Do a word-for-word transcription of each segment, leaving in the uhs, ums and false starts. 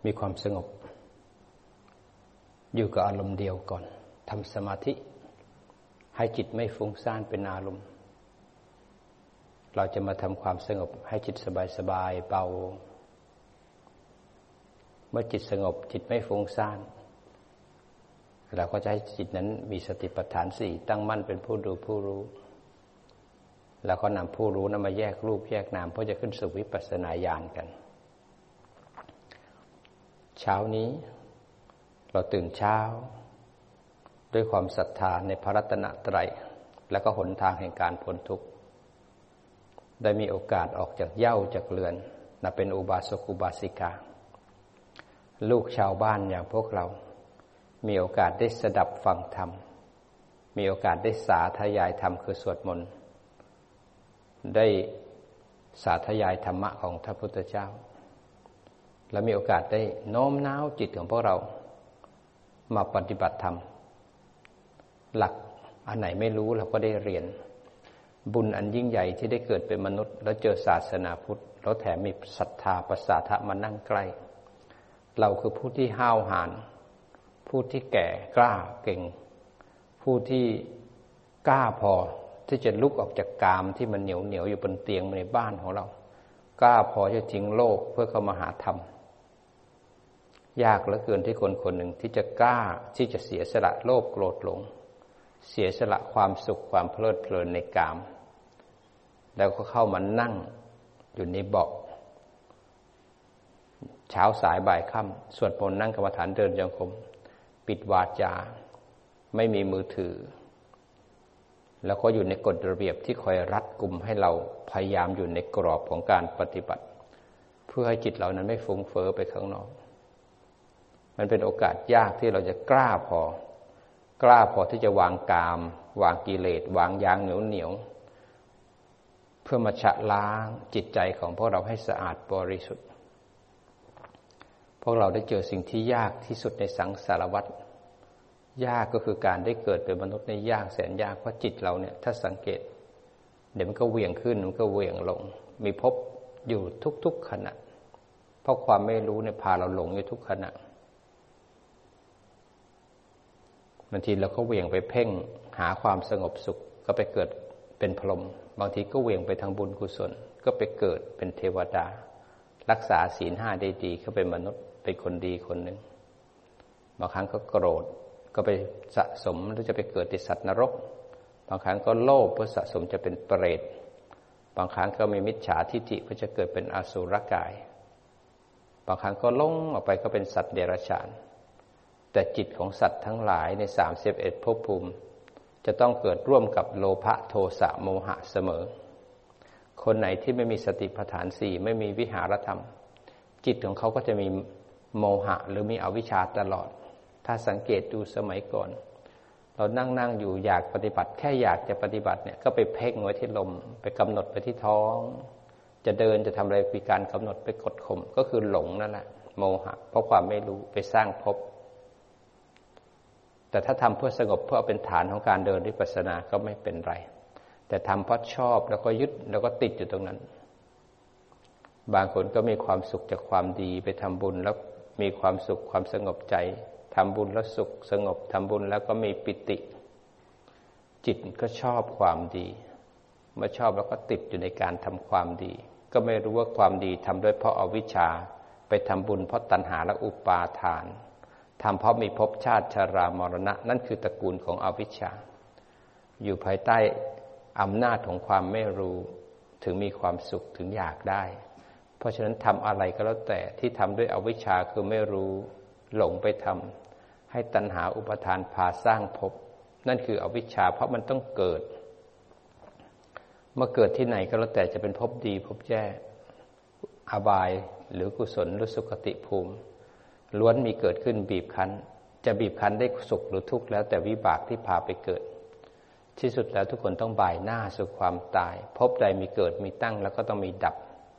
มีความสงบอยู่กับอารมณ์เดียวก่อนทำสมาธิให้จิตไม่ฟุ้งซ่านเป็นอารมณ์เราจะมาทำความสงบให้จิตสบายๆเบาเมื่อจิตสงบจิตไม่ฟุ้งซ่านเราก็จะให้จิตนั้นมีสติปัฏฐานสี่ตั้งมั่นเป็นผู้ดูผู้รู้แล้วก็นำผู้รู้นั้นมาแยกรูปแยกนามเพื่อจะขึ้นสู่วิปัสสนาญาณกันเช้านี้เราตื่นเช้าด้วยความศรัทธาในพระรัตนตรัยและก็หนทางแห่งการพ้นทุกข์ได้มีโอกาสออกจากเหย้าจากเรือนนับเป็นอุบาสกอุบาสิกาลูกชาวบ้านอย่างพวกเรามีโอกาสได้สดับฟังธรรมมีโอกาสได้สาธยายธรรมคือสวดมนต์ได้สาธยายธรรมะของพระพุทธเจ้าและมีโอกาสได้โน้มน้าวจิตของพวกเรามาปฏิบัติธรรมหลักอันไหนไม่รู้เราก็ได้เรียนบุญอันยิ่งใหญ่ที่ได้เกิดเป็นมนุษย์แล้วเจอศาสนาพุทธแล้วแถมมีศรัทธาประสาทะมานั่งใกล้เราคือผู้ที่ห้าวหาญผู้ที่แก่กล้าเก่งผู้ที่กล้าพอที่จะลุกออกจากกามที่มันเหนียวเหนียวอยู่บนเตียงในบ้านของเรากล้าพอจะทิ้งโลกเพื่อเข้ามาหาธรรมยากเหลือเกินที่คนคนหนึ่งที่จะกล้าที่จะเสียสละโลภโกรธหลงเสียสละความสุขความเพลิดเพลินในกามแล้วก็เข้ามานั่งอยู่ในเบาะเช้าสายบ่ายค่ำสวดมนต์นั่งกรรมฐานเดินจงกรมปิดวาจาไม่มีมือถือแล้วก็อยู่ในกฎระเบียบที่คอยรัดกุมให้เราพยายามอยู่ในกรอบของการปฏิบัติเพื่อให้จิตเรานั้นไม่ฟุ้งเฟ้อไปข้างนอกมันเป็นโอกาสยากที่เราจะกล้าพอกล้าพอที่จะวางกามวางกิเลสวางยางเหนียวเหนียวเพื่อมาชะล้างจิตใจของพวกเราให้สะอาดบริสุทธิ์พวกเราได้เจอสิ่งที่ยากที่สุดในสังสารวัฏยากก็คือการได้เกิดเป็นมนุษย์ในยากแสนยากเพราะจิตเราเนี่ยถ้าสังเกตเดี๋ยวมันก็เหวี่ยงขึ้นมันก็เหวี่ยงลงมีภพอยู่ทุกๆขณะเพราะความไม่รู้เนี่ยพาเราหลงอยู่ทุกขณะบางทีเราก็เหวี่ยงไปเพ่งหาความสงบสุขก็ไปเกิดเป็นพรหมบางทีก็เหวี่ยงไปทางบุญกุศลก็ไปเกิดเป็นเทวดารักษาศีลห้าได้ดีก็เป็นมนุษย์เป็นคนดีคนหนึ่งบางครั้งก็โกรธก็ไปสะสมหรือจะไปเกิดในสัตว์นรกบางครั้งก็โลภเพื่อสะสมจะเป็นเปรตบางครั้งก็มีมิจฉาทิฏฐิเพื่อจะเกิดเป็นอสุรกายบางครั้งก็ลงออกไปก็เป็นสัตว์เดรัจฉานแต่จิตของสัตว์ทั้งหลายในสามสิบเอ็ดภพภูมิจะต้องเกิดร่วมกับโลภะโทสะโมหะเสมอคนไหนที่ไม่มีสติปัฏฐานสี่ไม่มีวิหารธรรมจิตของเขาก็จะมีโมหะหรือมีอวิชชาตลอดถ้าสังเกตดูสมัยก่อนเรานั่งๆอยู่อยากปฏิบัติแค่อยากจะปฏิบัติเนี่ยก็ไปเพ่งไว้ที่ลมไปกำหนดไปที่ท้องจะเดินจะทำอะไรมีการกำหนดไปกดข่มก็คือหลงนั่นแหละโมหะเพราะความไม่รู้ไปสร้างภพแต่ถ้าทำเพื่อสงบเพื่อเอาเป็นฐานของการเดินวิปัสสนาก็ไม่เป็นไรแต่ทำเพราะชอบแล้วก็ยึดแล้วก็ติดอยู่ตรงนั้นบางคนก็มีความสุขจากความดีไปทำบุญแล้วมีความสุขความสงบใจทำบุญแล้วสุขสงบทำบุญแล้วก็มีปิติจิตก็ชอบความดีเมื่อชอบแล้วก็ติดอยู่ในการทำความดีก็ไม่รู้ว่าความดีทำด้วยเพราะอวิชชาไปทำบุญเพราะตัณหาและอุปาทานทำเพราะมีภพชาติชรามรณะนั่นคือตระกูลของอวิชชาอยู่ภายใต้อำนาจของความไม่รู้ถึงมีความสุขถึงอยากได้เพราะฉะนั้นทำอะไรก็แล้วแต่ที่ทำด้วยอวิชชาคือไม่รู้หลงไปทำให้ตัณหาอุปาทานพาสร้างภพนั่นคืออวิชชาเพราะมันต้องเกิดเมื่อเกิดที่ไหนก็แล้วแต่จะเป็นภพดีภพแย่อบายหรือกุศลหรือสุคติภูมิล้วนมีเกิดขึ้นบีบคั้นจะบีบคั้นได้สุขหรือทุกข์แล้วแต่วิบากที่พาไปเกิดที่สุดแล้วทุกคนต้องบ่ายหน้าสู่ความตายภพใดมีเกิดมีตั้งแล้วก็ต้องมีดับ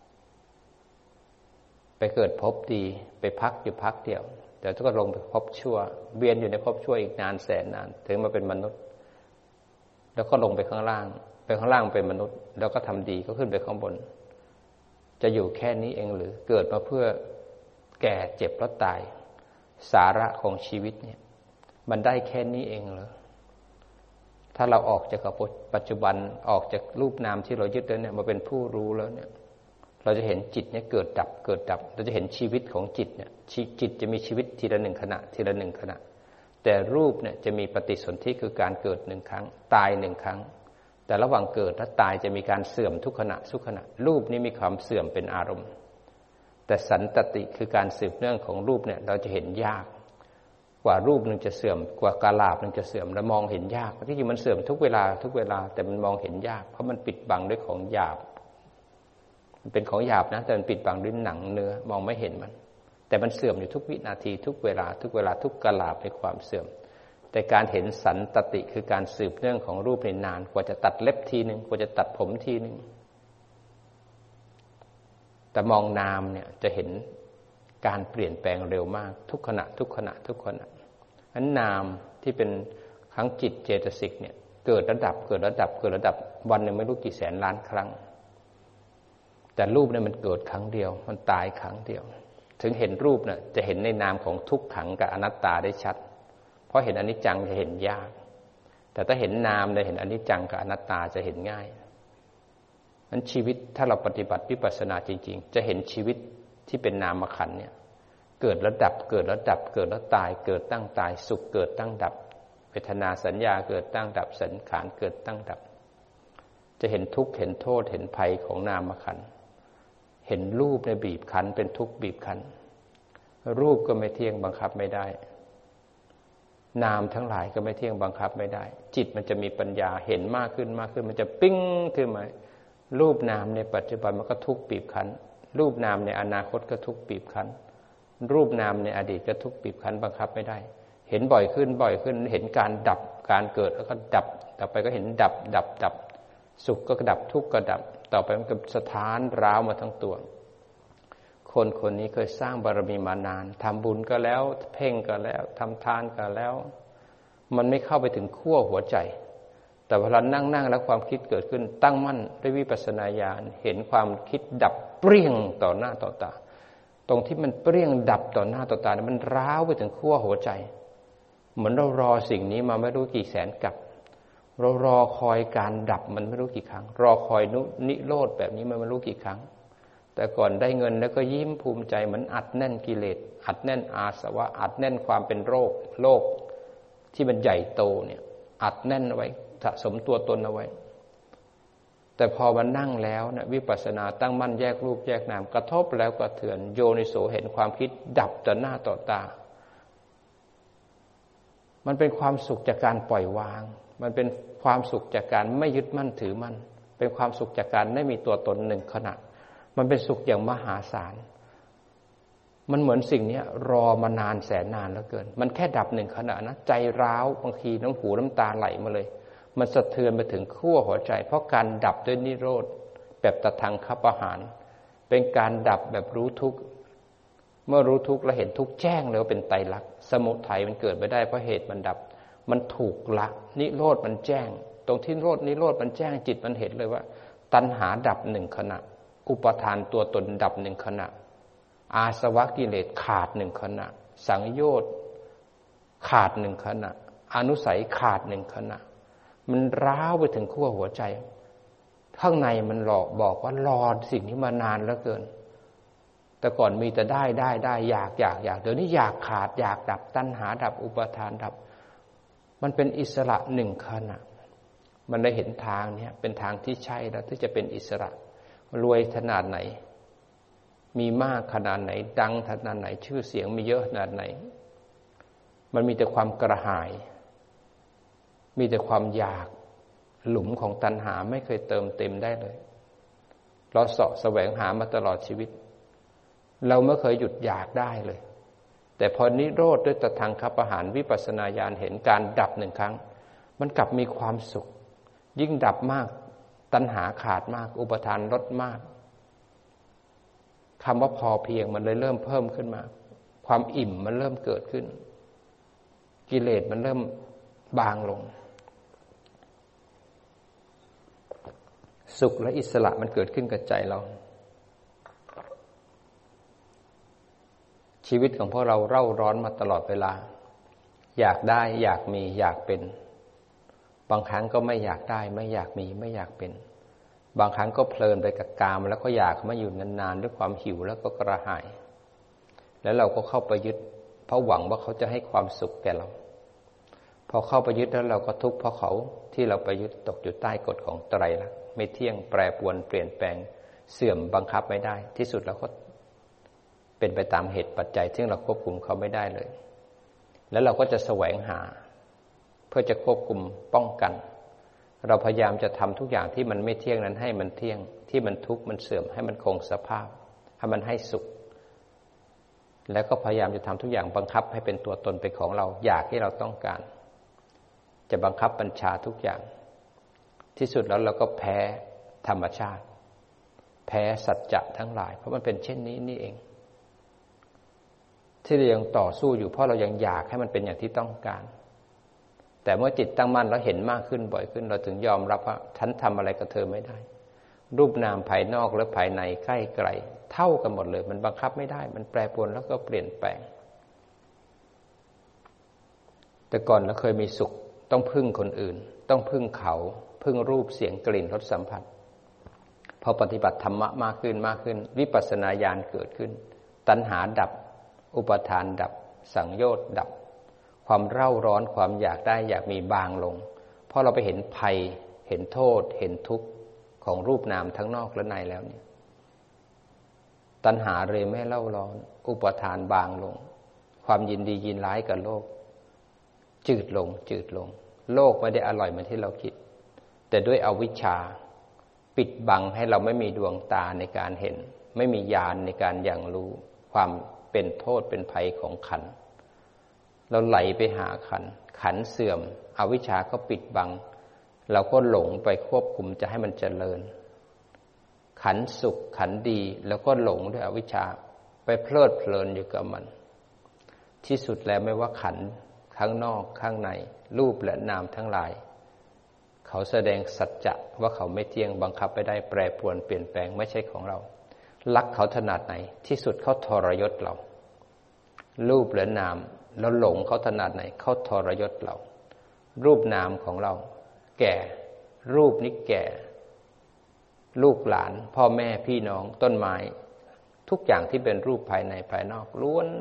ไปเกิดภพดีไปพักอยู่พักเดียวแต่ทุกคนลงไปภพชั่วเวียนอยู่ในภพชั่วอีกนานแสนนานถึงมาเป็นมนุษย์แล้วก็ลงไปข้างล่างไปข้างล่างเป็นมนุษย์แล้วก็ทำดีก็ขึ้นไปข้างบนจะอยู่แค่นี้เองหรือเกิดมาเพื่อแแก่เจ็บแล้วตายสาระของชีวิตเนี่ยมันได้แค่นี้เองเหรอถ้าเราออกจากปัจจุบันออกจากรูปนามที่เรายึดแล้วเนี่ยมาเป็นผู้รู้แล้วเนี่ยเราจะเห็นจิตเนี่ยเกิดดับเกิดดับเราจะเห็นชีวิตของจิตเนี่ยจิตจะมีชีวิตทีละหนึ่งขณะทีละหนึ่งขณะแต่รูปเนี่ยจะมีปฏิสนธิคือการเกิดหนึ่งครั้งตายหนึ่งครั้งแต่ระหว่างเกิดและตายจะมีการเสื่อมทุกขณะทุกขณะรูปนี้มีความเสื่อมเป็นอารมณ์แต่สันตติคือการสืบเนื่องของรูปเนี่ยเราจะเห็นยากกว่ารูปหนึ่งจะเสื่อมกว่ากาลาภหนึ่งจะเสื่อมและมองเห็นยากที่จริงมันเสื่อมทุกเวลาทุกเวลาแต่มันมองเห็นยากเพราะมันปิดบังด้วยของหยาบมันเป็นของหยาบนะแต่มันปิดบังด้วยหนังเนื้อมองไม่เห็นมันแต่มันเสื่อมอยู่ทุกวินาทีทุกเวลาทุกเวลาทุกกาลาภในความเสื่อมแต่การเห็นสันตติคือการสืบเนื่องของรูปในนานกว่าจะตัดเล็บทีนึงกว่าจะตัดผมทีนึงแต่มองนามเนี่ยจะเห็นการเปลี่ยนแปลงเร็วมากทุกขณะทุกขณะทุกขณะอันนามที่เป็นครั้งจิตเจตสิกเนี่ยเกิดระดับเกิดระดับเกิดระดับวันหนึ่งไม่รู้กี่แสนล้านครั้งแต่รูปเนี่ยมันเกิดครั้งเดียวมันตายครั้งเดียวถึงเห็นรูปเนี่ยจะเห็นในนามของทุกขังกับอนัตตาได้ชัดเพราะเห็นอนิจจังจะเห็นยากแต่ถ้าเห็นนามเนี่ยเห็นอนิจจังกับอนัตตาจะเห็นง่ายนั้นชีวิตถ้าเราปฏิบัติวิปัสสนาจริงๆจะเห็นชีวิตที่เป็นนามขันธ์เนี่ยเกิดแล้วดับเกิดแล้วดับเกิดแล้วตายเกิดตั้งตายสุขเกิดตั้งดับเวทนาสัญญาเกิดตั้งดับสังขารเกิดตั้งดับจะเห็นทุกข์เห็นโทษเห็นภัยของนามขันธ์เห็นรูปในบีบคั้นเป็นทุกข์บีบคั้นรูปก็ไม่เที่ยงบังคับไม่ได้นามทั้งหลายก็ไม่เที่ยงบังคับไม่ได้จิตมันจะมีปัญญาเห็นมากขึ้นมากขึ้นมันจะปิ้งขึ้นมารูปนามในปัจจุบันมันก็ทุกข์บีบคั้นรูปนามในอนาคตก็ทุกข์บีบคั้นรูปนามในอดีตก็ทุกข์บีบคั้นบังคับไม่ได้เห็นบ่อยขึ้นบ่อยขึ้นเห็นการดับการเกิดแล้วก็ดับต่อไปก็เห็นดับดับดับสุขก็ดับทุกข์ก็ดับต่อไปมันก็สถานร้าวมาทั้งตัวคนคนนี้เคยสร้างบารมีมานานทำบุญก็แล้วเพ่งก็แล้วทำทานก็แล้วมันไม่เข้าไปถึงขั้วหัวใจแต่เวลานั่งนั่งแล้วความคิดเกิดขึ้นตั้งมั่นด้วยวิปัสสนาญาณเห็นความคิดดับเปรี้ยงต่อหน้าต่อตาตรงที่มันเปรี้ยงดับต่อหน้าต่อตามันร้าวไปถึงขั้วหัวใจเหมือนเรารอสิ่งนี้มาไม่รู้กี่แสนกับเรารอคอยการดับมันไม่รู้กี่ครั้งรอคอยนิโรธแบบนี้มันไม่รู้กี่ครั้งแต่ก่อนได้เงินแล้วก็ยิ้มภูมิใจเหมือนอัดแน่นกิเลสอัดแน่นอาสวะอัดแน่นความเป็นโรคโลกที่มันใหญ่โตเนี่ยอัดแน่นเอาไว้สะสมตัวตนเอาไว้แต่พอมานั่งแล้วนะวิปัสสนาตั้งมั่นแยกรูปแยกนามกระทบแล้วกระเทือนโยนิโสเห็นความคิดดับต่อหน้าต่อตามันเป็นความสุขจากการปล่อยวางมันเป็นความสุขจากการไม่ยึดมั่นถือมั่นเป็นความสุขจากการไม่มีตัวตนหนึ่งขณะมันเป็นสุขอย่างมหาศาลมันเหมือนสิ่งนี้รอมานานแสนนานเหลือเกินมันแค่ดับหนึ่งขณะนะใจร้าวบางทีน้ำหูน้ำตาไหลมาเลยมันสะเทือนไปถึงขั้วหัวใจเพราะการดับด้วยนิโรธแบบตทังคปหารเป็นการดับแบบรู้ทุกข์เมื่อรู้ทุกข์แล้วเห็นทุกข์แจ้งแล้วเป็นไตรลักษณ์สมุทัยมันเกิดไม่ได้เพราะเหตุมันดับมันถูกละนิโรธมันแจ้งตรงที่นิโรธนิโรธมันแจ้งจิตมันเห็นเลยว่าตัณหาดับหนึ่งขณะอุปทานตัวตนดับหนึ่งขณะอาสวะกิเลสขาดหนึ่งขณะสังโยชน์ขาดหนึ่งขณะอนุสัยขาดหนึ่งขณะมันร้าวไปถึงขั้วหัวใจข้างในมันหลอกบอกว่ารอสิ่งนี้มานานเหลือเกินแต่ก่อนมีแต่ได้ได้ได้อยากอยากอยากเดี๋ยวนี้อยากขาดอยากดับตัณหาดับอุปทานดับมันเป็นอิสระหนึ่งขณะมันได้เห็นทางเนี่ยเป็นทางที่ใช่แล้วที่จะเป็นอิสระรวยขนาดไหนมีมากขนาดไหนดังขนาดไหนชื่อเสียงมีเยอะขนาดไหนมันมีแต่ความกระหายมีแต่ความอยากหลุมของตัณหาไม่เคยเติมเต็มได้เลยเราเสาะแสวงหามาตลอดชีวิตเราไม่เคยหยุดอยากได้เลยแต่พอนิโรธด้วยตทังคปหารวิปัสสนาญาณเห็นการดับหนึ่งครั้งมันกลับมีความสุขยิ่งดับมากตัณหาขาดมากอุปทานลดมากคำว่าพอเพียงมันเลยเริ่มเพิ่มขึ้นมาความอิ่มมันเริ่มเกิดขึ้นกิเลสมันเริ่มบางลงสุขและอิสระมันเกิดขึ้นกับใจเราชีวิตของพวกเราเร่าร้อนมาตลอดเวลาอยากได้อยากมีอยากเป็นบางครั้งก็ไม่อยากได้ไม่อยากมีไม่อยากเป็นบางครั้งก็เพลินไปกับกามแล้วก็อยากมาอยู่นานๆด้วยความหิวแล้วก็กระหายแล้วเราก็เข้าไปยึดเพราะหวังว่าเขาจะให้ความสุขแก่เราพอเข้าไปยึดแล้วเราก็ทุกข์เพราะเขาที่เราไปยึดตกอยู่ใต้กฎของไตรลักษณ์ไม่เที่ยงแปรปรวนเปลี่ยนแปลงเสื่อมบังคับไม่ได้ที่สุดเราก็เป็นไปตามเหตุปัจจัยซึ่งเราควบคุมเขาไม่ได้เลยแล้วเราก็จะแสวงหาเพื่อจะควบคุมป้องกันเราพยายามจะทำทุกอย่างที่มันไม่เที่ยงนั้นให้มันเที่ยงที่มันทุกข์มันเสื่อมให้มันคงสภาพให้มันให้สุขแล้วก็พยายามจะทำทุกอย่างบังคับให้เป็นตัวตนเป็นของเราอยากที่เราต้องการจะบังคับบัญชาทุกอย่างที่สุดแล้วเราก็แพ้ธรรมชาติแพ้สัจจะทั้งหลายเพราะมันเป็นเช่นนี้นี่เองที่เรายังต่อสู้อยู่เพราะเรายังอยากให้มันเป็นอย่างที่ต้องการแต่เมื่อจิตตั้งมั่นแล้วเห็นมากขึ้นบ่อยขึ้นเราถึงยอมรับว่าฉันทำอะไรกับเธอไม่ได้รูปนามภายนอกและภายในใกล้ไกลเท่ากันหมดเลยมันบังคับไม่ได้มันแปรปรวนแล้วก็เปลี่ยนแปลงแต่ก่อนเราเคยมีสุขต้องพึ่งคนอื่นต้องพึ่งเขาพึ่งรูปเสียงกลิ่นรสสัมผัสพอปฏิบัติธรรมะมากขึ้นมากขึ้นวิปัสสนาญาณเกิดขึ้นตัณหาดับอุปาทานดับสังโยชน์ดับความเร่าร้อนความอยากได้อยากมีบางลงเพราะเราไปเห็นภัยเห็นโทษเห็นทุกข์ของรูปนามทั้งนอกและในแล้วเนี่ยตัณหาเลยไม่เล่าร้อนอุปาทานบางลงความยินดียินร้ายกับโลกจืดลงจืดลงโลกไม่ได้อร่อยเหมือนที่เราคิดแต่ด้วยอวิชชาปิดบังให้เราไม่มีดวงตาในการเห็นไม่มีญาณในการอย่างรู้ความเป็นโทษเป็นภัยของขันธ์เราไหลไปหาขันธ์ขันธ์เสื่อมอวิชชาก็ปิดบังเราก็หลงไปควบคุมจะให้มันเจริญขันธ์สุขขันธ์ดีแล้วก็หลงด้วยอวิชชาไปเพลิดเพลินอยู่กับมันที่สุดแล้วไม่ว่าขันธ์ข้างนอกข้างในรูปและนามทั้งหลายเขาแสดงสัจจะว่าเขาไม่เที่ยงบังคับไปได้แปรปรวนเปลี่ยนแปลงไม่ใช่ของเรารักเขาขนาดไหนที่สุดเขาทรยศเรารูปและนามเราหลงเขาขนาดไหนเขาทรยศเรารูปนามของเราแก่รูปนี้แก่ลูกหลานพ่อแม่พี่น้องต้นไม้ทุกอย่างที่เป็นรูปภายในภายนอกล้วน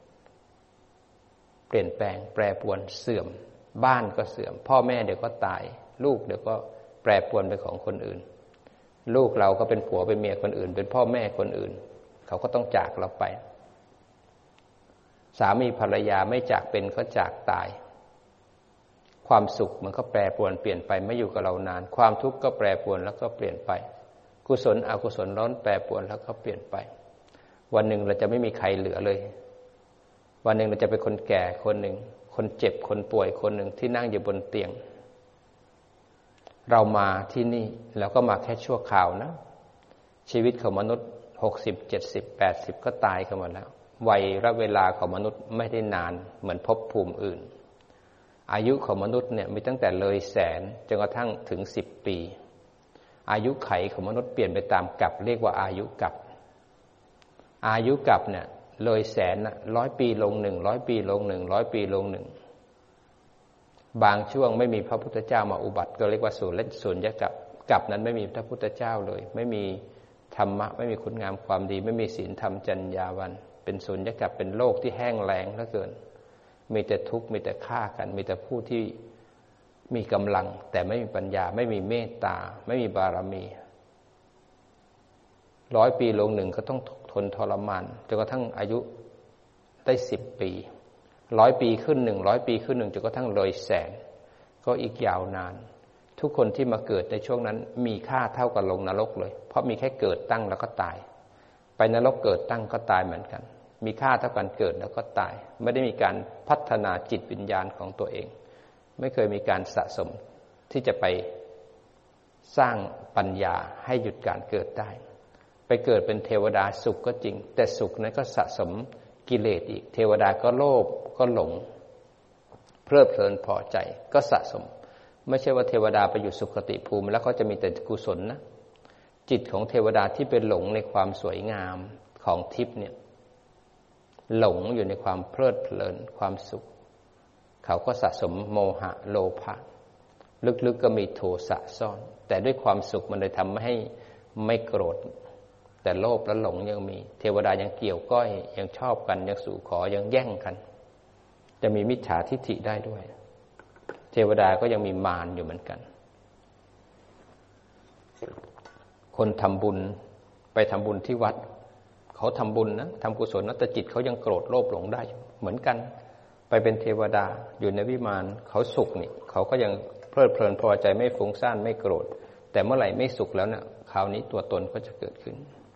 เปลี่ยนแปลงแปรปรวนเสื่อมบ้านก็เสื่อมพ่อแม่เดี๋ยวก็ตายลูกเดี๋ยวก็แปรปรวนเป็นของคนอื่นลูกเราก็เป็นผัวเป็นเมียคนอื่นเป็นพ่อแม่คนอื่นเขาก็ต้องจากเราไปสามีภรรยาไม่จากเป็นก็จากตายความสุขมันก็แปรปรวนเปลี่ยนไปไม่อยู่กับเรานานความทุกข์ก็แปรปรวนแล้วก็เปลี่ยนไปกุศลอกุศลร้อนแปรปรวนแล้วก็เปลี่ยนไปวันหนึ่งเราจะไม่มีใครเหลือเลยวันหนึ่งเราจะเป็นคนแก่คนหนึ่งคนเจ็บคนป่วยคนหนึ่งที่นั่งอยู่บนเตียงเรามาที่นี่แล้วก็มาแค่ชั่วคราวนะชีวิตของมนุษย์หกสิบ เจ็ดสิบ แปดสิบก็ตายกันหมดแล้ววัยและเวลาของมนุษย์ไม่ได้นานเหมือนภพภูมิอื่นอายุของมนุษย์เนี่ยมีตั้งแต่เลยแสนจนกระทั่งถึงสิบปีอายุไขของมนุษย์เปลี่ยนไปตามกลับเรียกว่าอายุกลับอายุกลับเนี่ยเลยแสนน่ะร้อยปีลงหนึ่งร้อยปีลงหนึ่งร้อยปีลงหนึ่งบางช่วงไม่มีพระพุทธเจ้ามาอุบัติก็เรียกว่าสูญและสูญยกลับกลับนั้นไม่มีพระพุทธเจ้าเลยไม่มีธรรมะไม่มีคุณงามความดีไม่มีศีลธรรมจรรยาบรรณเป็นสูญยกลับเป็นโลกที่แห้งแล้งเหลือเกินมีแต่ทุกข์มีแต่ฆ่ากันมีแต่ผู้ที่มีกำลังแต่ไม่มีปัญญาไม่มีเมตตาไม่มีบารมีร้อยปีลงหนึ่งก็ต้องทนทรมานจนกระทั่งอายุได้สิบปีร้อยปีขึ้นหนึ่งร้อยปีขึ้นหนึ่งจนกระทั่งเลยแสนก็อีกยาวนานทุกคนที่มาเกิดในช่วงนั้นมีค่าเท่ากับลงนรกเลยเพราะมีแค่เกิดตั้งแล้วก็ตายไปนรกเกิดตั้งก็ตายเหมือนกันมีค่าเท่ากันเกิดแล้วก็ตายไม่ได้มีการพัฒนาจิตวิญญาณของตัวเองไม่เคยมีการสะสมที่จะไปสร้างปัญญาให้หยุดการเกิดได้ไปเกิดเป็นเทวดาสุขก็จริงแต่สุขนั้นก็สะสมกิเลสอีกเทวดาก็โลภก็หลงเพลิดเพลินพอใจก็สะสมไม่ใช่ว่าเทวดาไปอยู่สุคติภูมิแล้วเขาจะมีแต่กุศลนะจิตของเทวดาที่เป็นหลงในความสวยงามของทิพย์เนี่ยหลงอยู่ในความเพลิดเพลินความสุขเขาก็สะสมโมหะโลภะลึกๆก็มีโทสะซ่อนแต่ด้วยความสุขมันเลยทำให้ไม่โกรธแต่โลภและหลงยังมีเทวดายังเกี่ยวก้อยยังชอบกันยังสู่ขอยังแย่งกันจะมีมิจฉาทิฏฐิได้ด้วยเทวดาก็ยังมีมารอยู่เหมือนกันคนทำบุญไปทำบุญที่วัดเขาทำบุญนะทำกุศลนะแต่จิตเขายังโกรธโลภหลงได้เหมือนกันไปเป็นเทวดาอยู่ในวิมานเขาสุขนี่เขาก็ยังเพลิดเพลินพอใจไม่ฟุ้งซ่านไม่โกรธแต่เมื่อไหร่ไม่สุขแล้วเนี่ยคราวนี้ตัวตนก็จะเกิดขึ้น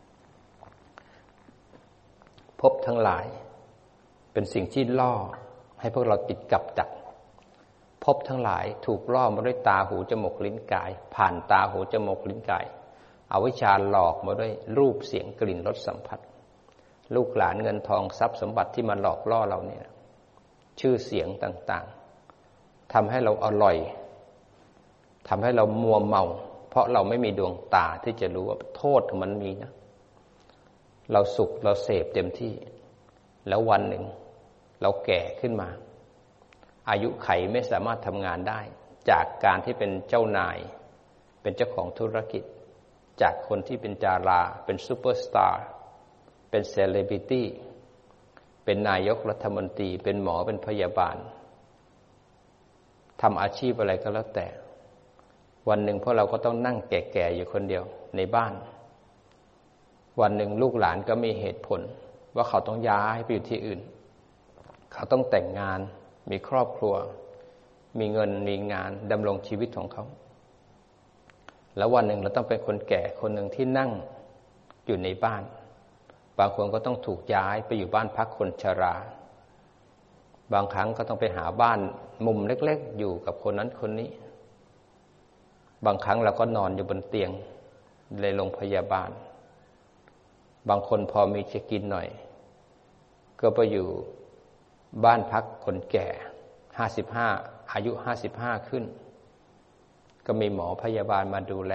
ภพทั้งหลายเป็นสิ่งที่ล่อให้พวกเราติดกับดักภพทั้งหลายถูกล่อมาด้วยตาหูจมูกลิ้นกายผ่านตาหูจมูกลิ้นกายอวิชชาหลอกมาด้วยรูปเสียงกลิ่นรสสัมผัสลูกหลานเงินทองทรัพย์สมบัติที่มาหลอกล่อเราเนี่ยชื่อเสียงต่างๆทำให้เราอร่อยทำให้เรามัวเมาเพราะเราไม่มีดวงตาที่จะรู้ว่าโทษของมันมีนะเราสุขเราเสพเต็มที่แล้ววันหนึ่งเราแก่ขึ้นมาอายุไขไม่สามารถทำงานได้จากการที่เป็นเจ้านายเป็นเจ้าของธุรกิจจากคนที่เป็นดาราเป็นซูเปอร์สตาร์เป็นเซเลบริตี้เป็นนายกรัฐมนตรีเป็นหมอเป็นพยาบาลทำอาชีพอะไรก็แล้วแต่วันหนึ่งพวกเราก็ต้องนั่งแก่ๆอยู่คนเดียวในบ้านวันหนึ่งลูกหลานก็มีเหตุผลว่าเขาต้องย้ายไปอยู่ที่อื่นเขาต้องแต่งงานมีครอบครัวมีเงินมีงานดำรงชีวิตของเขาแล้ววันหนึ่งเราต้องเป็นคนแก่คนหนึ่งที่นั่งอยู่ในบ้านบางคนก็ต้องถูกย้ายไปอยู่บ้านพักคนชราบางครั้งก็ต้องไปหาบ้านมุมเล็กๆอยู่กับคนนั้นคนนี้บางครั้งเราก็นอนอยู่บนเตียงในโรงพยาบาลบางคนพอมีจะกินหน่อยก็ไปอยู่บ้านพักคนแก่ห้าสิบห้าอายุห้าสิบห้าขึ้นก็มีหมอพยาบาลมาดูแล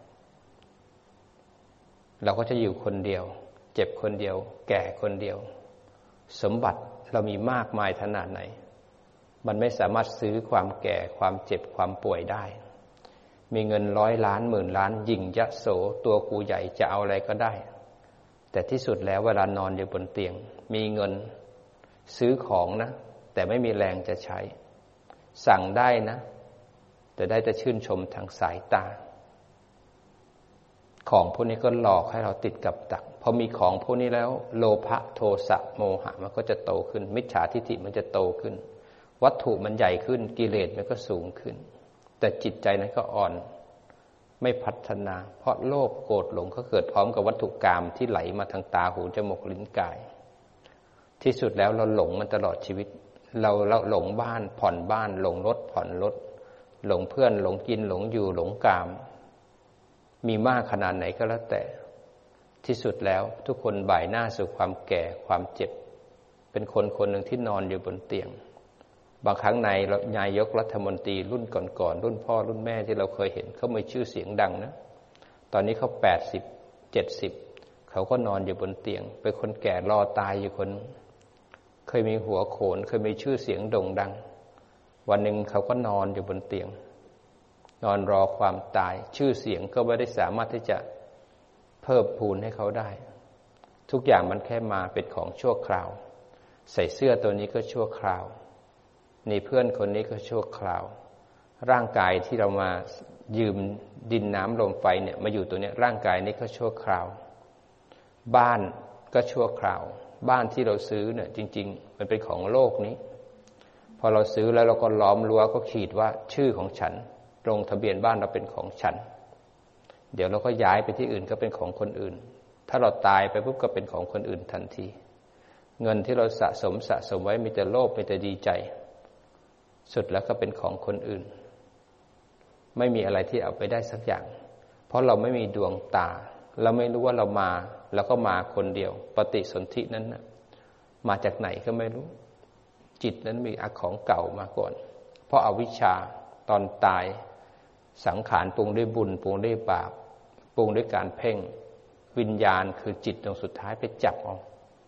เราก็จะอยู่คนเดียวเจ็บคนเดียวแก่คนเดียวสมบัติเรามีมากมายขนาดไหนมันไม่สามารถซื้อความแก่ความเจ็บความป่วยได้มีเงินร้อยล้านหมื่นล้านยิ่งยโสตัวกูใหญ่จะเอาอะไรก็ได้แต่ที่สุดแล้วเวลานอนอยู่บนเตียงมีเงินซื้อของนะแต่ไม่มีแรงจะใช้สั่งได้นะแต่ได้แต่ชื่นชมทางสายตาของพวกนี้ก็หลอกให้เราติดกับดักพอมีของพวกนี้แล้วโลภะโทสะโมหะมันก็จะโตขึ้นมิจฉาทิฏฐิมันจะโตขึ้นวัตถุมันใหญ่ขึ้นกิเลสมันก็สูงขึ้นแต่จิตใจนั้นก็อ่อนไม่พัฒนาเพราะโลภโกรธหลงก็เกิดพร้อมกับวัตถุกรรมที่ไหลมาทางตาหูจมูกลิ้นกายที่สุดแล้วเราหลงมันตลอดชีวิตเราเราหลงบ้านผ่อนบ้านหลงรถผ่อนรถหลงเพื่อนหลงกินหลงอยู่หลงกามมีมากขนาดไหนก็แล้วแต่ที่สุดแล้วทุกคนบ่ายหน้าสู่ความแก่ความเจ็บเป็นคนคนหนึ่งที่นอนอยู่บนเตียงบางครั้งในนายกรัฐมนตรีรุ่นก่อนๆรุ่นพ่อรุ่นแม่ที่เราเคยเห็นเขามีชื่อเสียงดังนะตอนนี้เขาแปดสิบเจ็ดสิบเขาก็นอนอยู่บนเตียงเป็นคนแก่รอตายอยู่คนเคยมีหัวโขนเคยมีชื่อเสียงโด่งดังวันหนึ่งเขาก็นอนอยู่บนเตียงนอนรอความตายชื่อเสียงก็ไม่ได้สามารถที่จะเพิ่มพูนให้เขาได้ทุกอย่างมันแค่มาเป็นของชั่วคราวใส่เสื้อตัวนี้ก็ชั่วคราวนี่เพื่อนคนนี้ก็ชั่วคราวร่างกายที่เรามายืมดินน้ำลมไฟเนี่ยมาอยู่ตัวเนี้ยร่างกายนี้ก็ชั่วคราวบ้านก็ชั่วคราวบ้านที่เราซื้อเนี่ยจริงๆมันเป็นของโลกนี้พอเราซื้อแล้วเราก็ล้อมรั้วก็ขีดว่าชื่อของฉันลงทะเบียนบ้านเราเป็นของฉันเดี๋ยวเราก็ย้ายไปที่อื่นก็เป็นของคนอื่นถ้าเราตายไปปุ๊บก็เป็นของคนอื่นทันทีเงินที่เราสะสมสะสมไว้มีแต่โลภมีแต่ดีใจสุดแล้วก็เป็นของคนอื่นไม่มีอะไรที่เอาไปได้สักอย่างเพราะเราไม่มีดวงตาเราไม่รู้ว่าเรามาแล้วก็มาคนเดียวปฏิสนธินั้นนะมาจากไหนก็ไม่รู้จิตนั้นมีอาของเก่ามาก่อนเพราะอวิชชาตอนตายสังขารปรุงด้วยบุญปรุงด้วยบาปปรุงด้วยการเพ่งวิญญาณคือจิตดวงสุดท้ายไปจับเอา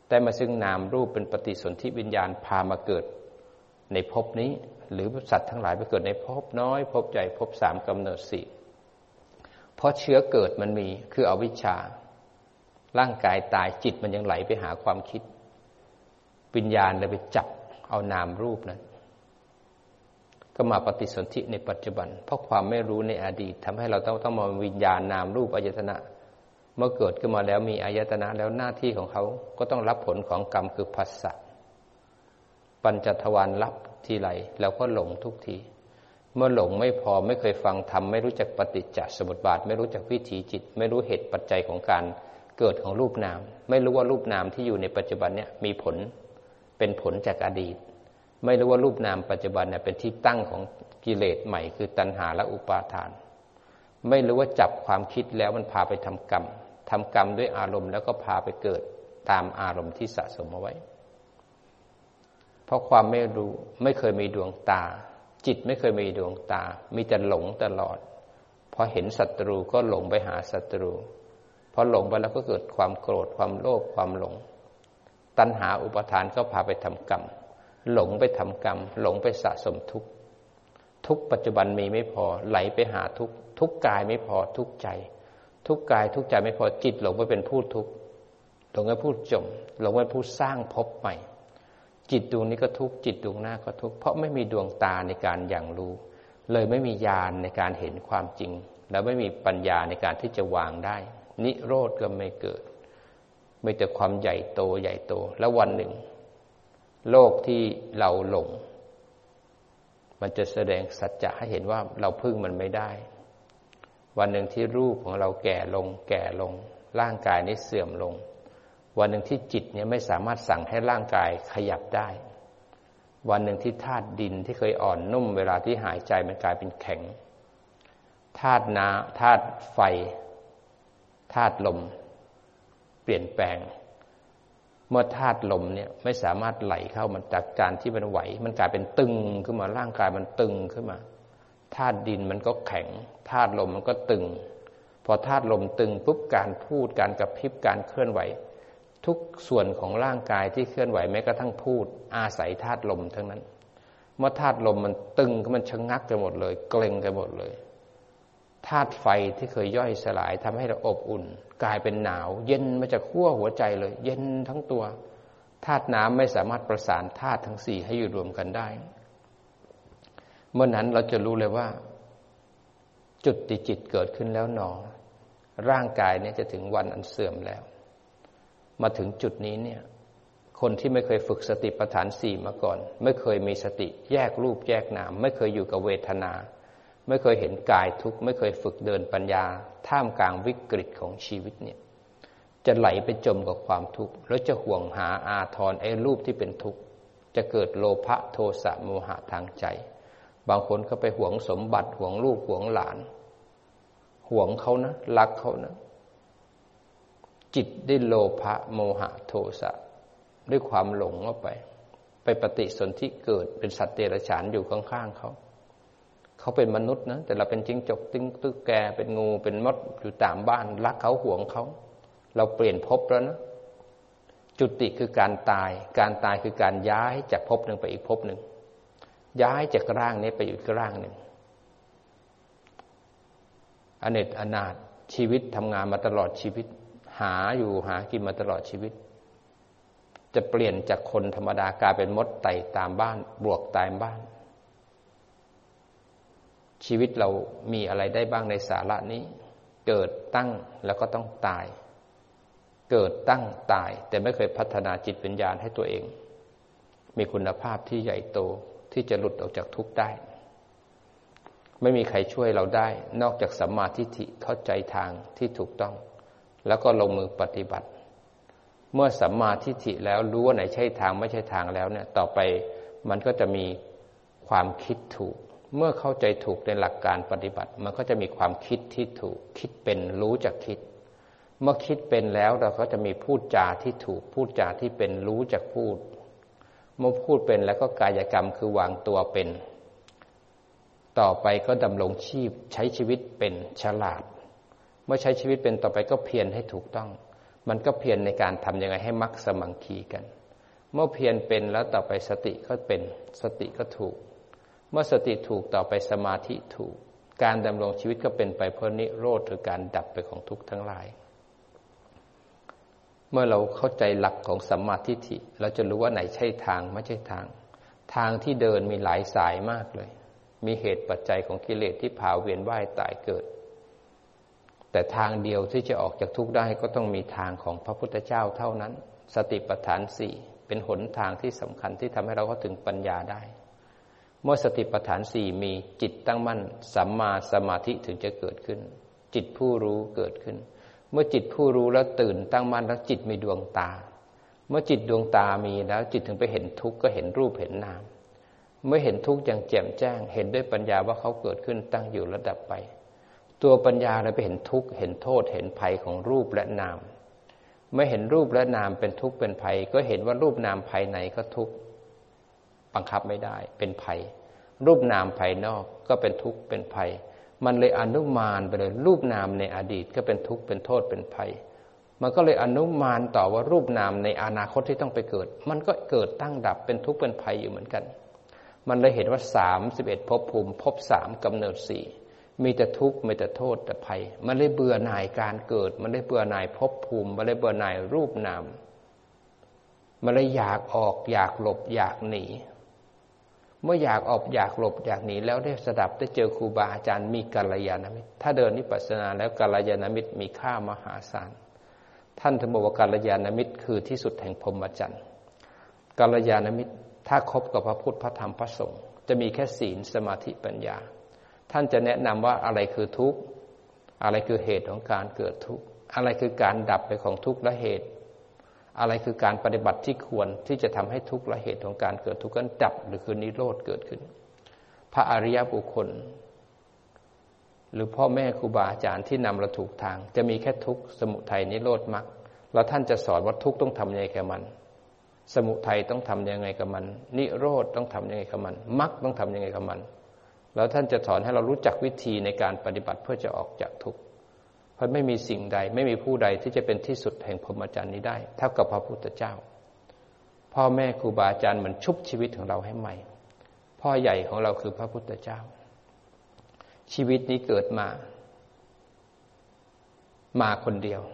ได้มาซึ่งนามรูปเป็นปฏิสนธิวิญญาณพามาเกิดในภพนี้หรือสัตว์ทั้งหลายไปเกิดในภพน้อยภพใหญ่ภพสามกำเนิดสี่เพราะเชื้อเกิดมันมีคืออวิชชาร่างกายตายจิตมันยังไหลไปหาความคิดวิญญาณเลยไปจับเอานามรูปนั้นก็มาปฏิสนธิในปัจจุบันเพราะความไม่รู้ในอดีตทำให้เราต้องต้องมาวิญญาณนามรูปอายตนะเมื่อเกิดขึ้นมาแล้วมีอายตนะแล้วหน้าที่ของเขาก็ต้องรับผลของกรรมคือผัสสะปัญจทวารรับทีไรแล้วก็หลงทุกทีเมื่อหลงไม่พอไม่เคยฟังธรรมไม่รู้จักปฏิจจสมุปบาทไม่รู้จักวิถีจิตไม่รู้เหตุปัจจัยของการเกิดของรูปนามไม่รู้ว่ารูปนามที่อยู่ในปัจจุบันเนี่ยมีผลเป็นผลจากอดีตไม่รู้ว่ารูปนามปัจจุบันเนี่ยเป็นที่ตั้งของกิเลสใหม่คือตัณหาและอุปาทานไม่รู้ว่าจับความคิดแล้วมันพาไปทำกรรมทำกรรมด้วยอารมณ์แล้วก็พาไปเกิดตามอารมณ์ที่สะสมเอาไว้เพราะความไม่รู้ไม่เคยมีดวงตาจิตไม่เคยมีดวงตามีแต่หลงตลอดพอเห็นศัตรูก็หลงไปหาศัตรูพอหลงไปแล้วก็เกิดความโกรธความโลภความหลงตัณหาอุปาทานก็พาไปทำกรรมหลงไปทำกรรมหลงไปสะสมทุกข์ทุกปัจจุบันมีไม่พอไหลไปหาทุกข์ทุกกายไม่พอทุกใจทุกกายทุกใจไม่พอจิตหลงไปเป็นผู้ทุกข์หลงไปผู้จมหลงไปผู้สร้างภพใหม่จิตดวงนี้ก็ทุกข์จิตดวงหน้าก็ทุกข์เพราะไม่มีดวงตาในการอย่างรู้เลยไม่มีญาณในการเห็นความจริงแล้วไม่มีปัญญาในการที่จะวางได้นิโรธก็ไม่เกิดมีแต่ความใหญ่โตใหญ่โตแล้ววันหนึ่งโลกที่เราหลงมันจะแสดงสัจจะให้เห็นว่าเราพึ่งมันไม่ได้วันหนึ่งที่รูปของเราแก่ลงแก่ลงร่างกายนี้เสื่อมลงวันหนึ่งที่จิตเนี่ยไม่สามารถสั่งให้ร่างกายขยับได้วันหนึ่งที่ธาตุดินที่เคยอ่อนนุ่มเวลาที่หายใจมันกลายเป็นแข็งธาตุน้ำธาตุไฟธาตุลมเปลี่ยนแปลงเมื่อธาตุลมเนี่ยไม่สามารถไหลเข้ามันจากการที่มันไหวมันกลายเป็นตึงขึ้นมาร่างกายมันตึงขึ้นมาธาตุดินมันก็แข็งธาตุลมมันก็ตึงพอธาตุลมตึงปุ๊บการพูดการกระพริบการเคลื่อนไหวทุกส่วนของร่างกายที่เคลื่อนไหวแม้กระทั่งพูดอาศัยธาตุลมทั้งนั้นเมื่อธาตุลมมันตึงมันชะงักกันหมดเลยเกร็งกันหมดเลยธาตุไฟที่เคยย่อยสลายทำให้เราอบอุ่นกลายเป็นหนาวเย็นมาจากขั้วหัวใจเลยเย็นทั้งตัวธาตุน้ำไม่สามารถประสานธาตุทั้งสี่ให้อยู่รวมกันได้เมื่อนั้นเราจะรู้เลยว่าจุติจิตเกิดขึ้นแล้วหนอร่างกายเนี่ยจะถึงวันอันเสื่อมแล้วมาถึงจุดนี้เนี่ยคนที่ไม่เคยฝึกสติปัฏฐานสี่มาก่อนไม่เคยมีสติแยกรูปแยกนามไม่เคยอยู่กับเวทนาไม่เคยเห็นกายทุกข์ไม่เคยฝึกเดินปัญญาท่ามกลางวิกฤตของชีวิตเนี่ยจะไหลไปจมกับความทุกข์แล้วจะห่วงหาอาทรไอ้รูปที่เป็นทุกข์จะเกิดโลภะโทสะโมหะทางใจบางคนก็ไปห่วงสมบัติห่วงลูกห่วงหลานห่วงเขานะรักเขานะจิตได้โลภะโมหะโทสะด้วยความหลงเข้าไปไปปฏิสนธิเกิดเป็นสัตว์เดรัจฉานอยู่ข้างๆเขาเขาเป็นมนุษย์นะแต่เราเป็นจิ้งจกติ้งตุ๊กแกเป็นงูเป็นมดอยู่ตามบ้านรักเขาห่วงเขาเราเปลี่ยนภพแล้วนะจุติคือการตายการตายคือการย้ายจากภพหนึ่งไปอีกภพหนึ่งย้ายจากร่างนี้ไปอีกร่างหนึ่งอเนกอนาถชีวิตทำงานมาตลอดชีวิตหาอยู่หากินมาตลอดชีวิตจะเปลี่ยนจากคนธรรมดากลายเป็นมดไต่ตามบ้านบวกตามบ้านชีวิตเรามีอะไรได้บ้างในสาระนี้เกิดตั้งแล้วก็ต้องตายเกิดตั้งตายแต่ไม่เคยพัฒนาจิตวิญญาณให้ตัวเองมีคุณภาพที่ใหญ่โตที่จะหลุดออกจากทุกข์ได้ไม่มีใครช่วยเราได้นอกจากสัมมาทิฏฐิเข้าใจทางที่ถูกต้องแล้วก็ลงมือปฏิบัติเมื่อสัมมาทิฏฐิแล้วรู้ว่าไหนใช่ทางไม่ใช่ทางแล้วเนี่ยต่อไปมันก็จะมีความคิดถูกเมื่อเข้าใจถูกในหลักการปฏิบัติมันก็จะมีความคิดที่ถูกคิดเป็นรู้จักคิดเมื่อคิดเป็นแล้วเราก็จะมีพูดจาที่ถูกพูดจาที่เป็นรู้จักพูดเมื่อพูดเป็นแล้วก็กายกรรมคือวางตัวเป็นต่อไปก็ดำรงชีพใช้ชีวิตเป็นฉลาดเมื่อใช้ชีวิตเป็นต่อไปก็เพียรให้ถูกต้องมันก็เพียรในการทำยังไงให้มักสมังคีกันเมื่อเพียรเป็นแล้วต่อไปสติก็เป็นสติก็ถูกเมื่อสติถูกต่อไปสมาธิถูกการดำรงชีวิตก็เป็นไปเพื่อนิโรธหรือการดับไปของทุกข์ทั้งหลายเมื่อเราเข้าใจหลักของสัมมาทิฏฐิเราจะรู้ว่าไหนใช่ทางไม่ใช่ทางทางที่เดินมีหลายสายมากเลยมีเหตุปัจจัยของกิเลสที่พาเวียนว่ายตายเกิดแต่ทางเดียวที่จะออกจากทุกข์ได้ก็ต้องมีทางของพระพุทธเจ้าเท่านั้นสติปัฏฐานสี่เป็นหนทางที่สำคัญที่ทำให้เราเข้าถึงปัญญาได้เมื่อสติปัฏฐานสี่มีจิตตั้งมั่นสัมมาสมาธิถึงจะเกิดขึ้นจิตผู้รู้เกิดขึ้นเมื่อจิตผู้รู้แล้วตื่นตั้งมั่นแล้วจิตมีดวงตาเมื่อจิตดวงตามีแล้วจิตถึงไปเห็นทุกข์ก็เห็นรูปเห็นนามเมื่อเห็นทุกข์อย่างแจ่มแจ้งเห็นด้วยปัญญาว่าเขาเกิดขึ้นตั้งอยู่ระดับไปตัวปัญญาเลยไปเห็นทุกข์เห็นโทษเห็นภัยของรูปและนามเมื่อเห็นรูปและนามเป็นทุกข์เป็นภัยก็เห็นว่ารูปนามภายในก็ทุกข์บังคับไม่ได้เป็นภัยรูปนามภายนอกก็เป็นทุกข์เป็นภัยมันเลยอนุมานไปเลยรูปนามในอดีตก็เป็นทุกข์เป็นโทษเป็นภัยมันก็เลยอนุมานต่อว่ารูปนามในอนาคตที่ต้องไปเกิดมันก็เกิดตั้งดับเป็นทุกข์เป็นภัยอยู่เหมือนกันมันเลยเห็นว่าสามสิบเอ็ดภพภูมิภพสามกำเนิดสี่มีแต่ทุกข์มีแต่โทษแต่ภัยมันเลยเบื่อหน่ายการเกิดมันเลยเบื่อหน่ายภพภูมิมันเลยเบื่อหน่ายรูปนามมันเลยอยากออกอยากหลบอยากหนีเมื่ออยากออกอยากหลบอยากหนีแล้วได้สดับได้เจอครูบาอาจารย์มีกัลยาณมิตรถ้าเดินวิปัสสนาแล้วกัลยาณมิตรมีค่ามหาศาลท่านถึงบอกว่ากัลยาณมิตรคือที่สุดแห่งพรหมจรรย์กัลยาณมิตรถ้าคบกับพระพุทธพระธรรมพระสงฆ์จะมีแค่ศีลสมาธิปัญญาท่านจะแนะนำว่าอะไรคือทุกข์อะไรคือเหตุของการเกิดทุกข์อะไรคือการดับไปของทุกข์และเหตุอะไรคือการปฏิบัติที่ควรที่จะทำให้ทุกข์และเหตุของการเกิดทุกข์นั้นดับหรือคือนิโรธเกิดขึ้นพระอริยบุคคลหรือพ่อแม่ครูบาอาจารย์ที่นำเราถูกทางจะมีแค่ทุกข์สมุทัยนิโรธมรรคแล้วท่านจะสอนว่าทุกข์ต้องทำยังไงกับมันสมุทัยต้องทำยังไงกับมันนิโรธต้องทำยังไงกับมันมรรคต้องทำยังไงกับมันแล้วท่านจะสอนให้เรารู้จักวิธีในการปฏิบัติเพื่อจะออกจากทุกข์เพราะไม่มีสิ่งใดไม่มีผู้ใดที่จะเป็นที่สุดแห่งพรหมจรรย์นี้ได้เท่ากับพระพุทธเจ้าพ่อแม่ครูบาอาจารย์เหมือนชุบชีวิตของเราให้ใหม่พ่อใหญ่ของเราคือพระพุทธเจ้าชีวิตนี้เกิดมามาคนเดียว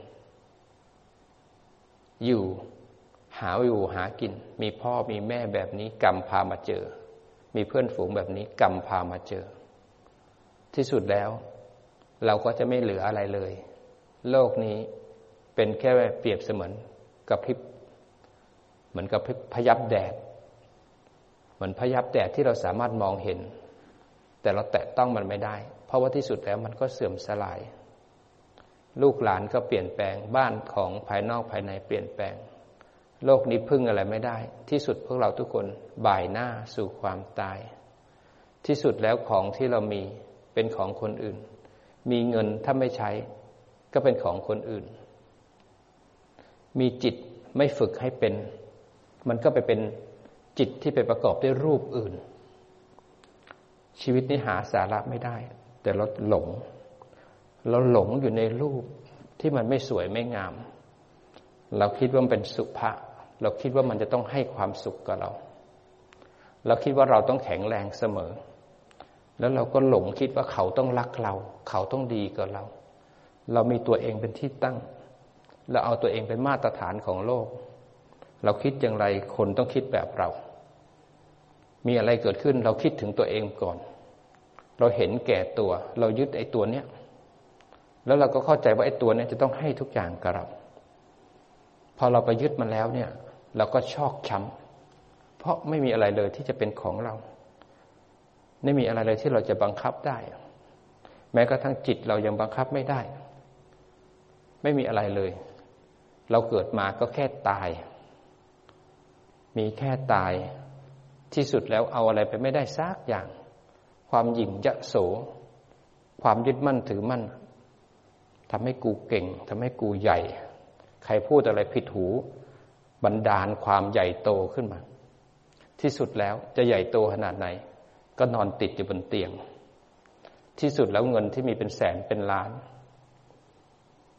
อยู่หาอยู่หากินมีพ่อมีแม่แบบนี้กรรมพามาเจอมีเพื่อนฝูงแบบนี้กรรมพามาเจอที่สุดแล้วเราก็จะไม่เหลืออะไรเลยโลกนี้เป็นแค่เปรียบเสมือนกระพริบเหมือนกับพยับแดดเหมือนพยับแดดที่เราสามารถมองเห็นแต่เราแตะต้องมันไม่ได้เพราะว่าที่สุดแล้วมันก็เสื่อมสลายลูกหลานก็เปลี่ยนแปลงบ้านของภายนอกภายในเปลี่ยนแปลงโลกนี้พึ่งอะไรไม่ได้ที่สุดพวกเราทุกคนบ่ายหน้าสู่ความตายที่สุดแล้วของที่เรามีเป็นของคนอื่นมีเงินถ้าไม่ใช้ก็เป็นของคนอื่นมีจิตไม่ฝึกให้เป็นมันก็ไปเป็นจิตที่ไปประกอบด้วยรูปอื่นชีวิตนี้หาสาระไม่ได้แต่เราหลงเราหลงอยู่ในรูปที่มันไม่สวยไม่งามเราคิดว่ามันเป็นสุภะเราคิดว่ามันจะต้องให้ความสุขกับเราเราคิดว่าเราต้องแข็งแรงเสมอแล้วเราก็หลงคิดว่าเขาต้องรักเราเขาต้องดีกับเราเรามีตัวเองเป็นที่ตั้งเราเอาตัวเองเป็นมาตรฐานของโลกเราคิดอย่างไรคนต้องคิดแบบเรามีอะไรเกิดขึ้นเราคิดถึงตัวเองก่อนเราเห็นแก่ตัวเรายึดไอ้ตัวเนี้ยแล้วเราก็เข้าใจว่าไอ้ตัวเนี้ยจะต้องให้ทุกอย่างกับเราพอเราไปยึดมันแล้วเนี่ยเราก็ชอกช้ำเพราะไม่มีอะไรเลยที่จะเป็นของเราไม่มีอะไรเลยที่เราจะบังคับได้แม้กระทั่งจิตเรายังบังคับไม่ได้ไม่มีอะไรเลยเราเกิดมาก็แค่ตายมีแค่ตายที่สุดแล้วเอาอะไรไปไม่ได้สักอย่างความหยิ่งยโสความยึดมั่นถือมั่นทำให้กูเก่งทำให้กูใหญ่ใครพูดอะไรผิดหูบันดาลความใหญ่โตขึ้นมาที่สุดแล้วจะใหญ่โตขนาดไหนก็นอนติดอยู่บนเตียงที่สุดแล้วเงินที่มีเป็นแสนเป็นล้าน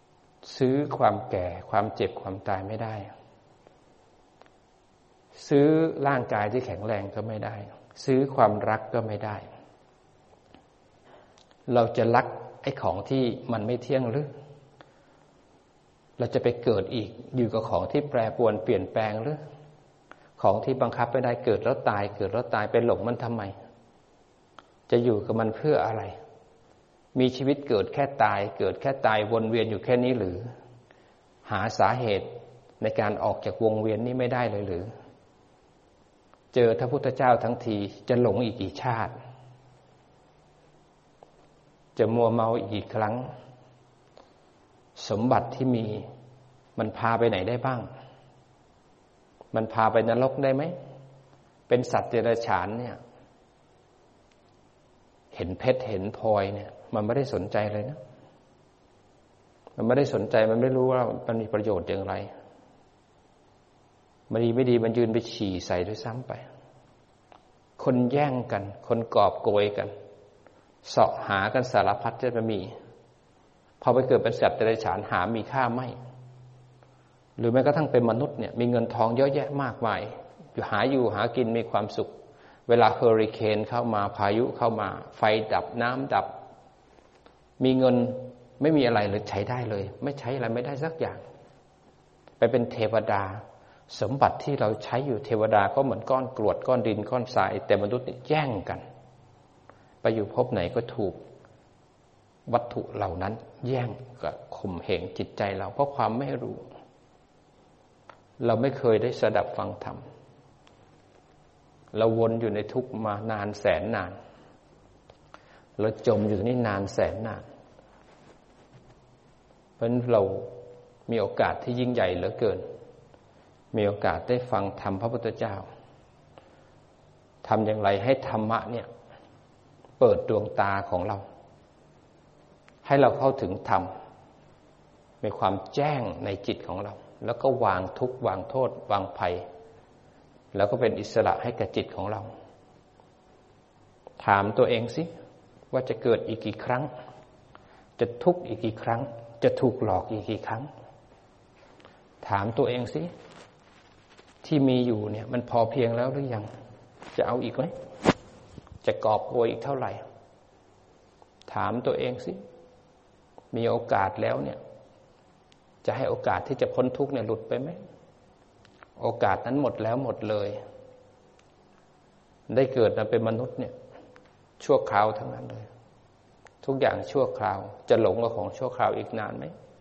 ซื้อความแก่ความเจ็บความตายไม่ได้ซื้อร่างกายที่แข็งแรงก็ไม่ได้ซื้อความรักก็ไม่ได้เราจะรักไอ้ของที่มันไม่เที่ยงหรือเราจะไปเกิดอีกอยู่กับของที่แปรปรวนเปลี่ยนแปลงหรือของที่บังคับไม่ได้เกิดแล้วตายเกิดแล้วตายไปหลงมันทำไมจะอยู่กับมันเพื่ออะไรมีชีวิตเกิดแค่ตายเกิดแค่ตายวนเวียนอยู่แค่นี้หรือหาสาเหตุในการออกจากวงเวียนนี้ไม่ได้เลยหรือเจอพระพุทธเจ้าทั้งทีจะหลงอีกกี่ชาติจะมัวเมาอีกกี่ครั้งสมบัติที่มีมันพาไปไหนได้บ้างมันพาไปนรกได้ไหมเป็นสัตว์เดรัจฉานเนี่ยเห็นเพชรเห็นพลอยเนี่ยมันไม่ได้สนใจเลยนะมันไม่ได้สนใจมันไม่รู้ว่ามันมีประโยชน์อย่างไรมันดีไม่ดีมันยืนไปฉี่ใส่ด้วยซ้ำไปคนแย่งกันคนกอบโกยกันเสาะหากันสารพัดจะมีพอไปเกิดเป็นสัตว์เดรัจฉานหามีค่าไม่หรือแม้กระทั่งเป็นมนุษย์เนี่ยมีเงินทองเยอะแยะมากมายอยู่หาอยู่หากินมีความสุขเวลาเฮอริเคนเข้ามาพายุเข้ามาไฟดับน้ำดับมีเงินไม่มีอะไรเลยใช้ได้เลยไม่ใช้อะไรไม่ได้สักอย่างไปเป็นเทวดาสมบัติที่เราใช้อยู่เทวดาก็เหมือนก้อนกรวดก้อนดินก้อนทรายแต่มนุษย์นี่แย่งกันไปอยู่ภพไหนก็ถูกวัตถุเหล่านั้นแย่งกับข่มเหงจิตใจเราเพราะความไม่รู้เราไม่เคยได้สดับฟังธรรมเราวนอยู่ในทุกข์มานานแสนนานเราจมอยู่นี่นานแสนนานเพราะฉะนั้นเรามีโอกาสที่ยิ่งใหญ่เหลือเกินมีโอกาสได้ฟังธรรมพระพุทธเจ้าทำอย่างไรให้ธรรมะเนี่ยเปิดดวงตาของเราให้เราเข้าถึงธรรมมีความแจ้งในจิตของเราแล้วก็วางทุกข์วางโทษวางภัยแล้วก็เป็นอิสระให้กับจิตของเราถามตัวเองสิว่าจะเกิดอีกกี่ครั้งจะทุกข์อีกกี่ครั้งจะถูกหลอกอีกกี่ครั้งถามตัวเองสิที่มีอยู่เนี่ยมันพอเพียงแล้วหรือยังจะเอาอีกไหมจะกอบโกยอีกเท่าไหร่ถามตัวเองสิมีโอกาสแล้วเนี่ยจะให้โอกาสที่จะพ้นทุกข์เนี่ยหลุดไปไหมโอกาสนั้นหมดแล้วหมดเลยได้เกิดมาเป็นมนุษย์เนี่ยชั่วคราวทั้งนั้นเลยทุกอย่างชั่วคราวจะหลงกับของชั่วคราวอีกนานไหม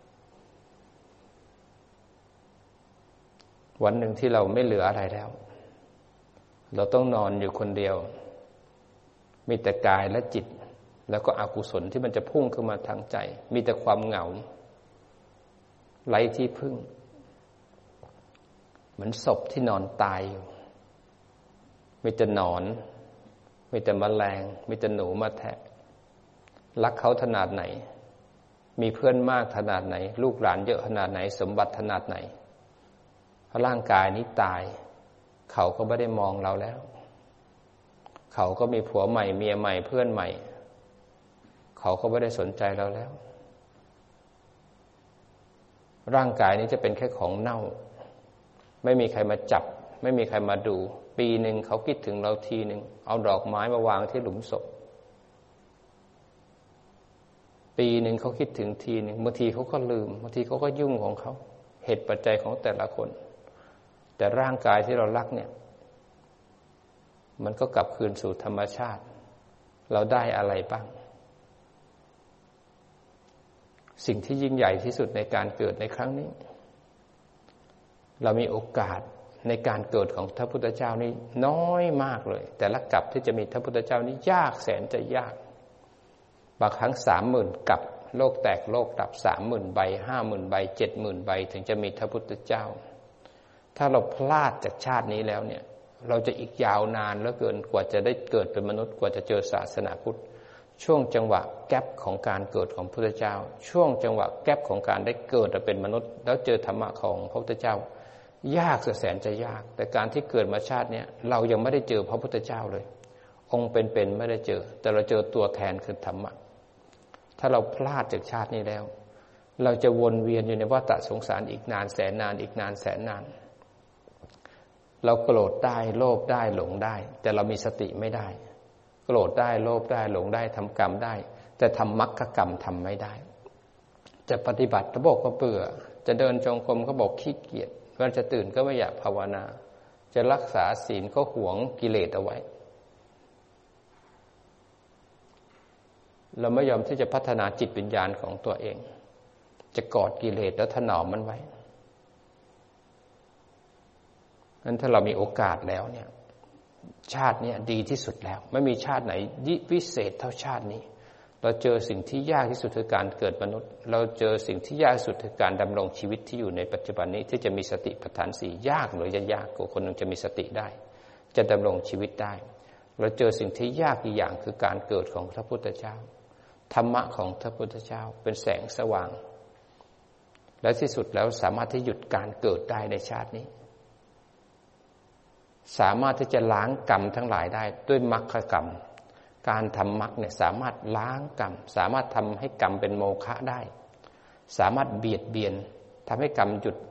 วันหนึ่งที่เราไม่เหลืออะไรแล้วเราต้องนอนอยู่คนเดียวมีแต่กายและจิตแล้วก็อกุศลที่มันจะพุ่งขึ้นมาทางใจมีแต่ความเหงาไร้ที่พึ่งเหมือนศพที่นอนตายอยู่มีแต่หนอนมีแต่แมลงมีแต่หนูมาแทะรักเขาขนาดไหนมีเพื่อนมากขนาดไหนลูกหลานเยอะขนาดไหนสมบัติขนาดไหนเพราะร่างกายนี้ตายเขาก็ไม่ได้มองเราแล้วเขาก็มีผัวใหม่เมียใหม่เพื่อนใหม่เขาก็ไม่ได้สนใจเราแล้วร่างกายนี้จะเป็นแค่ของเน่าไม่มีใครมาจับไม่มีใครมาดูปีหนึ่งเขาคิดถึงเราทีหนึ่งเอาดอกไม้มาวางที่หลุมศพปีหนึ่งเขาคิดถึงทีหนึ่งบางทีเขาก็ลืมบางทีเขาก็ยุ่งของเขาเหตุปัจจัยของแต่ละคนแต่ร่างกายที่เรารักเนี่ยมันก็กลับคืนสู่ธรรมชาติเราได้อะไรบ้างสิ่งที่ยิ่งใหญ่ที่สุดในการเกิดในครั้งนี้เรามีโอกาสในการเกิดของพระพุทธเจ้านี่น้อยมากเลยแต่ละกลับที่จะมีพระพุทธเจ้านี่ยากแสนจะยากบางครั้งสามหมื่นกลับโลกแตกโลกดับสามหมื่นใบห้าหมื่นใบเจ็ดหมื่นใบถึงจะมีพระพุทธเจ้าถ้าเราพลาดจากชาตินี้แล้วเนี่ยเราจะอีกยาวนานเหลือเกินกว่าจะได้เกิดเป็นมนุษย์กว่าจะเจอศาสนาพุทธช่วงจังหวะแก๊ปของการเกิดของพระพุทธเจ้าช่วงจังหวะแก๊ปของการได้เกิดมาเป็นมนุษย์แล้วเจอธรรมะของพระพุทธเจ้ายากแสนจะยากแต่การที่เกิดมาชาตินี้เรายังไม่ได้เจอพระพุทธเจ้าเลยองค์เป็นๆไม่ได้เจอแต่เราเจอตัวแทนคือธรรมะถ้าเราพลาดจากชาตินี้แล้วเราจะวนเวียนอยู่ในวัฏสงสารอีกนานแสนนานอีกนานแสนนานเราโกรธได้โลภได้หลงได้แต่เรามีสติไม่ได้โกรธได้โลภได้หลงได้ทำกรรมได้แต่ทำมรรคกรรมทำไม่ได้จะปฏิบัติก็บอกว่าเบื่อจะเดินจงกรมก็บอกขี้เกียจวันจะตื่นก็ไม่อยากภาวนาจะรักษาศีลก็หวงกิเลสเอาไว้เราไม่ยอมที่จะพัฒนาจิตวิญญาณของตัวเองจะกอดกิเลสแล้วถนอมมันไว้งั้นถ้าเรามีโอกาสแล้วเนี่ยชาตินี้ดีที่สุดแล้วไม่มีชาติไหนวิเศษเท่าชาตินี้เราเจอสิ่งที่ยากที่สุดคือการเกิดมนุษย์เราเจอสิ่งที่ยากที่สุดคือการดำรงชีวิตที่อยู่ในปัจจุบันนี้ที่จะมีสติปัฏฐานสี่ยากหรือจะยากกว่าคนหนึ่งจะมีสติได้จะดำรงชีวิตได้เราเจอสิ่งที่ยากอีกอย่างคือการเกิดของพระพุทธเจ้าธรรมะของพระพุทธเจ้าเป็นแสงสว่างและที่สุดแล้วสามารถที่หยุดการเกิดได้ในชาตินี้สามารถที่จะล้างกรรมทั้งหลายได้ด้วยมรรคกรรมการทำมรรคเนี่ยสามารถล้างกรรมสามารถทำให้กรรมเป็นโมฆะได้สามารถเบียดเบียนทำให้กรรมหยุด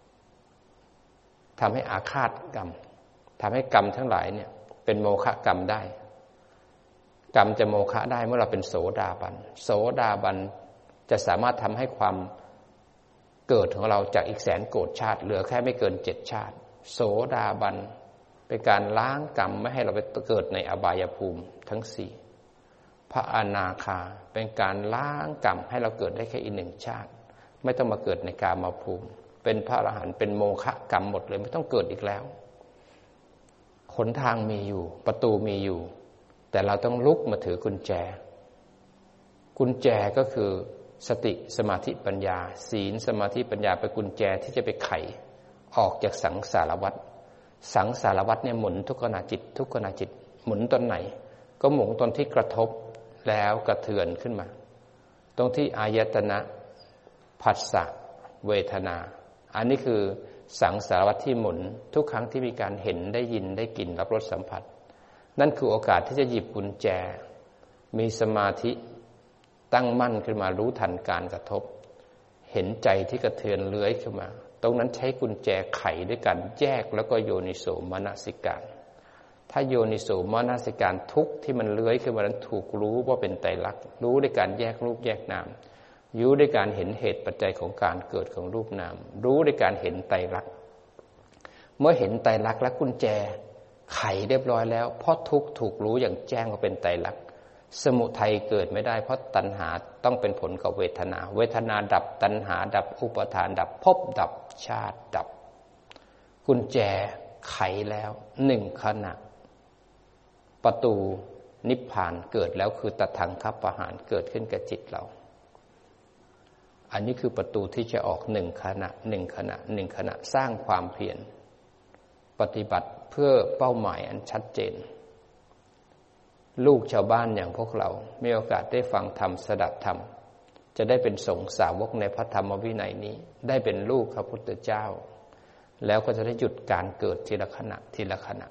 ทำให้อาฆาตกรรมทำให้กรรมทั้งหลายเนี่ยเป็นโมฆะกรรมได้กรรมจะโมฆะได้เมื่อเราเป็นโสดาบันโสดาบันจะสามารถทำให้ความเกิดของเราจากอีกแสนโกรธชาติเหลือแค่ไม่เกินเจ็ดชาติโสดาบันเป็นการล้างกรรมไม่ให้เราไปเกิดในอบายภูมิทั้งสี่พระอนาคาเป็นการล้างกรรมให้เราเกิดได้แค่อีกหนึ่งชาติไม่ต้องมาเกิดในกามภูมิเป็นพระอรหันต์เป็นโมฆะกรรมหมดเลยไม่ต้องเกิดอีกแล้วหนทางมีอยู่ประตูมีอยู่แต่เราต้องลุกมาถือกุญแจกุญแจก็คือสติสมาธิปัญญาศีลสมาธิปัญญาเป็นกุญแจที่จะไปไขออกจากสังสารวัฏสังสารวัฏเนี่ยหมุนทุกขณะจิตทุกขณะจิตหมุนตอนไหนก็หมุนตอนที่กระทบแล้วกระเทือนขึ้นมาตรงที่อายตนะผัสสะเวทนาอันนี้คือสังสารวัฏที่หมุนทุกครั้งที่มีการเห็นได้ยินได้กลิ่นรับรสสัมผัสนั่นคือโอกาสที่จะหยิบกุญแจมีสมาธิตั้งมั่นขึ้นมารู้ทันการกระทบเห็นใจที่กระเทือนเลื้อยขึ้นมาตรงนั้นใช้กุญแจไขด้วยกันแยกแล้วก็โยนิโสมนสิการถ้าโยนิโสมนสิการทุกที่มันเลื้อยขึ้นมานั้นถูกรู้ว่าเป็นไตรลักษณ์รู้ด้วยการแยกรูปแยกนามรู้ด้วยการเห็นเหตุปัจจัยของการเกิดของรูปนามรู้ด้วยการเห็นไตรลักษณ์เมื่อเห็นไตรลักษณ์และกุญแจไขเรียบร้อยแล้วเพราะทุกถูกรู้อย่างแจ้งว่าเป็นไตรลักษณ์สมุทัยเกิดไม่ได้เพราะตัณหาต้องเป็นผลกับเวทนาเวทนาดับตัณหาดับอุปทานดับภพดับชาติดับกุญแจไขแล้วหนึ่งขณะประตูนิพพานเกิดแล้วคือตทังคัปปะหารเกิดขึ้นกับจิตเราอันนี้คือประตูที่จะออกหนึ่งขณะหนึ่งขณะหนึ่งขณะสร้างความเพียรปฏิบัติเพื่อเป้าหมายอันชัดเจนลูกชาวบ้านอย่างพวกเรามีโอกาสได้ฟังธรรมสดับธรรมจะได้เป็นสงฆ์สาวกในพระธรรมวินัยนี้ได้เป็นลูกพระพุทธเจ้าแล้วก็จะได้หยุดการเกิดทีละขณะทีละขณะ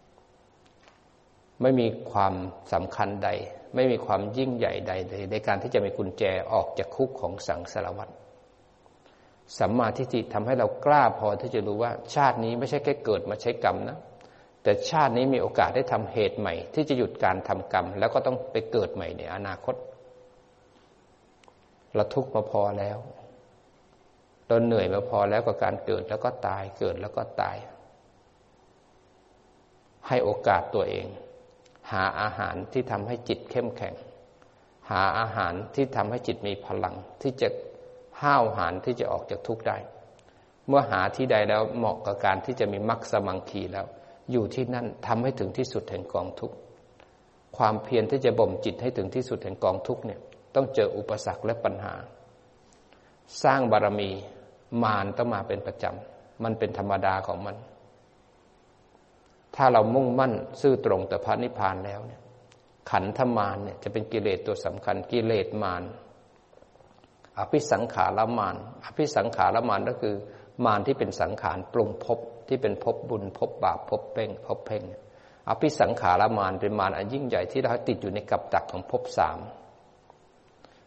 ไม่มีความสำคัญใดไม่มีความยิ่งใหญ่ใดเลยในการที่จะมีกุญแจออกจากคุกของสังสารวัฏสัมมาทิฏฐิทำให้เรากล้าพอที่จะรู้ว่าชาตินี้ไม่ใช่แค่เกิดมาใช้กรรมนะแต่ชาตินี้มีโอกาสได้ทำเหตุใหม่ที่จะหยุดการทำกรรมแล้วก็ต้องไปเกิดใหม่ในอนาคตเราทุกข์มาพอแล้วเราเหนื่อยมาพอแล้วกับการเกิดแล้วก็ตายเกิดแล้วก็ตายให้โอกาสตัวเองหาอาหารที่ทำให้จิตเข้มแข็งหาอาหารที่ทำให้จิตมีพลังที่จะห้าวหาญที่จะออกจากทุกข์ได้เมื่อหาที่ใดแล้วเหมาะกับการที่จะมีมรรคสมังคีแล้วอยู่ที่นั่นทำให้ถึงที่สุดแห่งกองทุกข์ความเพียรที่จะบ่มจิตให้ถึงที่สุดแห่งกองทุกข์เนี่ยต้องเจออุปสรรคและปัญหาสร้างบารมีมารต้องมาเป็นประจำมันเป็นธรรมดาของมันถ้าเรามุ่งมั่นซื่อตรงต่อพระนิพพานแล้วเนี่ยขันธมารเนี่ยจะเป็นกิเลสตัวสำคัญกิเลสมารอภิสังขารมารอภิสังขารมารก็คือมารที่เป็นสังขารปรุงภพที่เป็นภพบุญภพบาปภพเพ่งภพเพ่งอภิสังขารมารเป็นมารอันยิ่งใหญ่ที่เราติดอยู่ในกับดักของภพสาม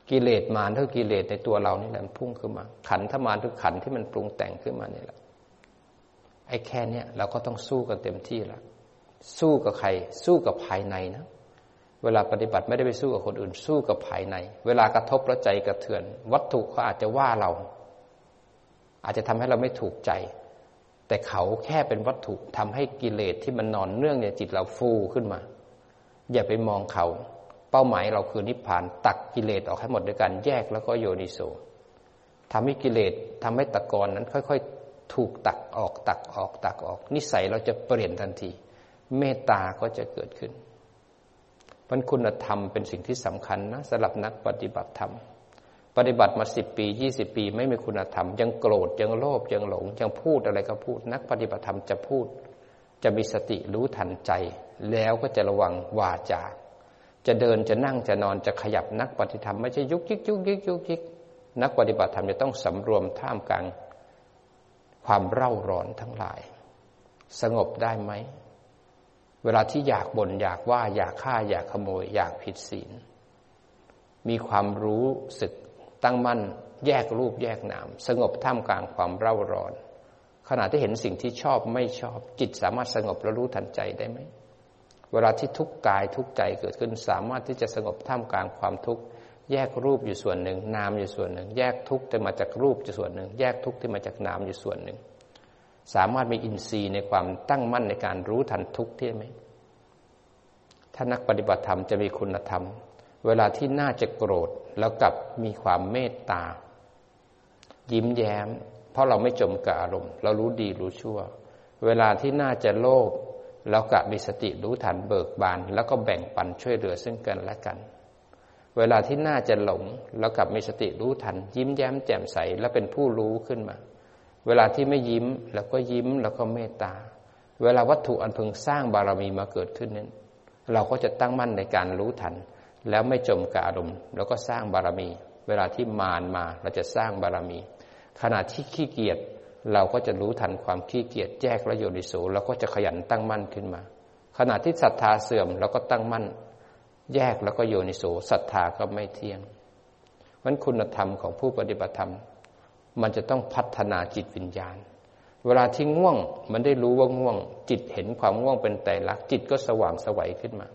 กิเลสมารคือกิเลสในตัวเรานี่แหละมันพุ่งขึ้นมาขันธมารคือขันที่มันปรุงแต่งขึ้นมานี่แหละไอ้แค่นี้เราก็ต้องสู้กันเต็มที่แล้วสู้กับใครสู้กับภายในนะเวลาปฏิบัติไม่ได้ไปสู้กับคนอื่นสู้กับภายในเวลากระทบแล้วใจกระเทือนวัตถุเขาอาจจะว่าเราอาจจะทำให้เราไม่ถูกใจแต่เขาแค่เป็นวัตถุทำให้กิเลสที่มันนอนเนื่องในจิตเราฟูขึ้นมาอย่าไปมองเขาเป้าหมายเราคือนิพพานตักกิเลสออกให้หมดด้วยกันแยกแล้วก็โยนิโสทำให้กิเลสทำให้ตะกอนนั้นค่อยๆถูกตักออกตักออกตักออกนิสัยเราจะเปลี่ยนทันทีเมตตาก็จะเกิดขึ้นเพราะคุณธรรมเป็นสิ่งที่สำคัญนะสำหรับนักปฏิบัติธรรมปฏิบัติมาสิบปียี่สิบปีไม่มีคุณธรรมยังโกรธยังโลภยังหลงยังพูดอะไรก็พูดนักปฏิบัติธรรมจะพูดจะมีสติรู้ทันใจแล้วก็จะระวังวาจาจะเดินจะนั่งจะนอนจะขยับนักปฏิบัติธรรมไม่ใช่ยุกยิกยุกยิกยุกยิกนักปฏิบัติธรรมจะต้องสำรวมท่ามกลางความเร่าร้อนทั้งหลายสงบได้ไหมเวลาที่อยากบ่นอยากว่าอยากฆ่าอยากขโมยอยากผิดศีลมีความรู้สึกตั้งมั่นแยกรูปแยกนามสงบท่ามกลางความเร่าร้อนขณะที่เห็นสิ่งที่ชอบไม่ชอบจิตสามารถสงบและรู้ทันใจได้ไหมเวลาที่ทุกข์กายทุกข์ใจเกิดขึ้นสามารถที่จะสงบท่ามกลางความทุกข์แยกรูปอยู่ส่วนหนึ่งนามอยู่ส่วนหนึ่งแยกทุกข์ที่มาจากรูปอยู่ส่วนหนึ่งแยกทุกข์ที่มาจากนามอยู่ส่วนหนึ่งสามารถมีอินทรีย์ในความตั้งมั่นในการรู้ทันทุกข์ได้ไหมถ้านักปฏิบัติธรรมจะมีคุณธรรมเวลาที่น่าจะโกรธแล้วกลับมีความเมตตายิ้มแย้มเพราะเราไม่จมกับอารมณ์เรารู้ดีรู้ชั่วเวลาที่น่าจะโลภแล้วกลับมีสติรู้ทันเบิกบานแล้วก็แบ่งปันช่วยเหลือซึ่งกันและกันเวลาที่น่าจะหลงแล้วกลับมีสติรู้ทันยิ้มแย้มแจ่มใสและเป็นผู้รู้ขึ้นมาเวลาที่ไม่ยิ้มแล้วก็ยิ้มแล้วก็เมตตาเวลาวัตถุอันพึงสร้างบารมีมาเกิดขึ้นนั้นเราก็จะตั้งมั่นในการรู้ทันแล้วไม่จมกับอารมณ์แล้วก็สร้างบารมีเวลาที่มารมาเราจะสร้างบารมีขณะที่ขี้เกียจเราก็จะรู้ทันความขี้เกียจแยกและโยนิโสเราก็จะขยันตั้งมั่นขึ้นมาขณะที่ศรัทธาเสื่อมเราก็ตั้งมั่นแยกแล้วก็โยนิโสศรัทธาก็ไม่เที่ยงเพราะฉะนั้นคุณธรรมของผู้ปฏิบัติธรรมมันจะต้องพัฒนาจิตวิญญาณเวลาที่ง่วงมันได้รู้ว่าง่วงจิตเห็นความง่วงเป็นไตรลักษณ์จิตก็สว่างไสวขึ้นมา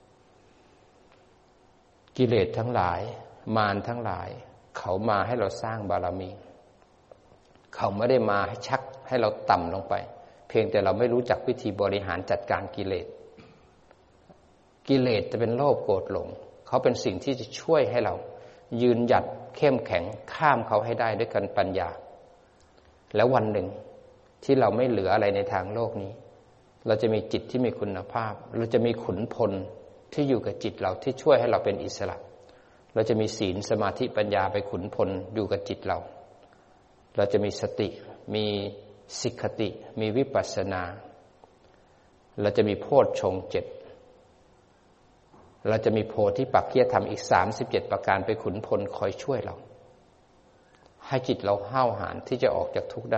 กิเลสทั้งหลายมารทั้งหลายเขามาให้เราสร้างบารมีเขาไม่ได้มาให้ชักให้เราต่ำลงไปเพียงแต่เราไม่รู้จักวิธีบริหารจัดการกิเลสกิเลสจะเป็นโลภโกรธหลงเขาเป็นสิ่งที่จะช่วยให้เรายืนหยัดเข้มแข็งข้ามเขาให้ได้ด้วยกันปัญญาแล้ววันหนึ่งที่เราไม่เหลืออะไรในทางโลกนี้เราจะมีจิตที่มีคุณภาพเราจะมีขุนพลที่อยู่กับจิตเราที่ช่วยให้เราเป็นอิสระเราจะมีศีลสมาธิปัญญาไปขุนพลอยู่กับจิตเราเราจะมีสติมีสิกขติมีวิปัสสนาเราจะมีโพชฌงค์เจ็ดเราจะมีโพธิปักขิยธรรมอีกสามสิบเจ็ดประการไปขุนพลคอยช่วยเราให้จิตเราห้าวหาญที่จะออกจากทุกข์ได้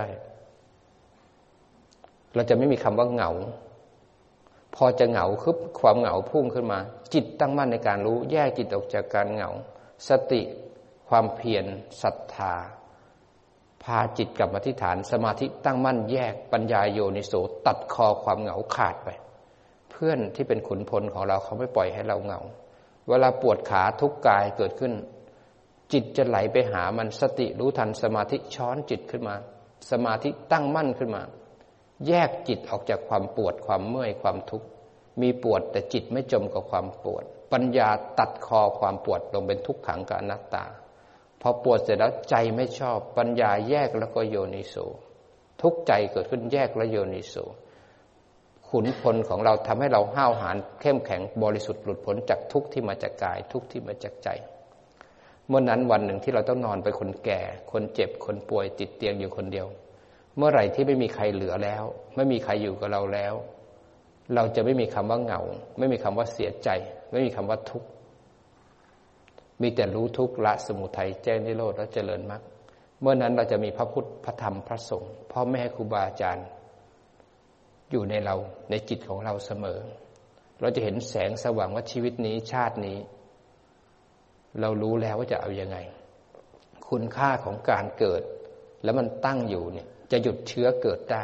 เราจะไม่มีคำว่าเหงาพอจะเหงาคือความเหงาพุ่งขึ้นมาจิตตั้งมั่นในการรู้แยกจิตออกจากการเหงาสติความเพียรศรัทธาพาจิตกลับมาที่ฐานสมาธิตั้งมั่นแยกปัญญาโยนิโสตัดคอความเหงาขาดไปเพื่อนที่เป็นขุนพลของเราเขาไม่ปล่อยให้เราเหงาเวลาปวดขาทุกกายเกิดขึ้นจิตจะไหลไปหามันสติรู้ทันสมาธิช้อนจิตขึ้นมาสมาธิตั้งมั่นขึ้นมาแยกจิตออกจากความปวดความเมื่อยความทุกข์มีปวดแต่จิตไม่จมกับความปวดปัญญาตัดคอความปวดลงเป็นทุกขังกับอนัตตาพอปวดเสร็จแล้วใจไม่ชอบปัญญาแยกแล้วก็โยนิโสทุกใจเกิดขึ้นแยกและโยนิโสขุนพลของเราทำให้เราห้าวหาญเข้มแข็งบริสุทธิ์หลุดพ้นจากทุกข์ที่มาจากกายทุกข์ที่มาจากใจเมื่อนั้นวันหนึ่งที่เราต้องนอนเป็นคนแก่คนเจ็บคนป่วยติดเตียงอยู่คนเดียวเมื่อไหร่ที่ไม่มีใครเหลือแล้วไม่มีใครอยู่กับเราแล้วเราจะไม่มีคำว่าเหงาไม่มีคำว่าเสียใจไม่มีคำว่าทุกข์มีแต่รู้ทุกข์ละสมุทัยแจ้งนิโรธและเจริญมรรคเมื่อนั้นเราจะมีพระพุทธพระธรรมพระสงฆ์พ่อแม่ครูบาอาจารย์อยู่ในเราในจิตของเราเสมอเราจะเห็นแสงสว่างว่าชีวิตนี้ชาตินี้เรารู้แล้วว่าจะเอายังไงคุณค่าของการเกิดแล้วมันตั้งอยู่เนี่ยจะหยุดเชื้อเกิดได้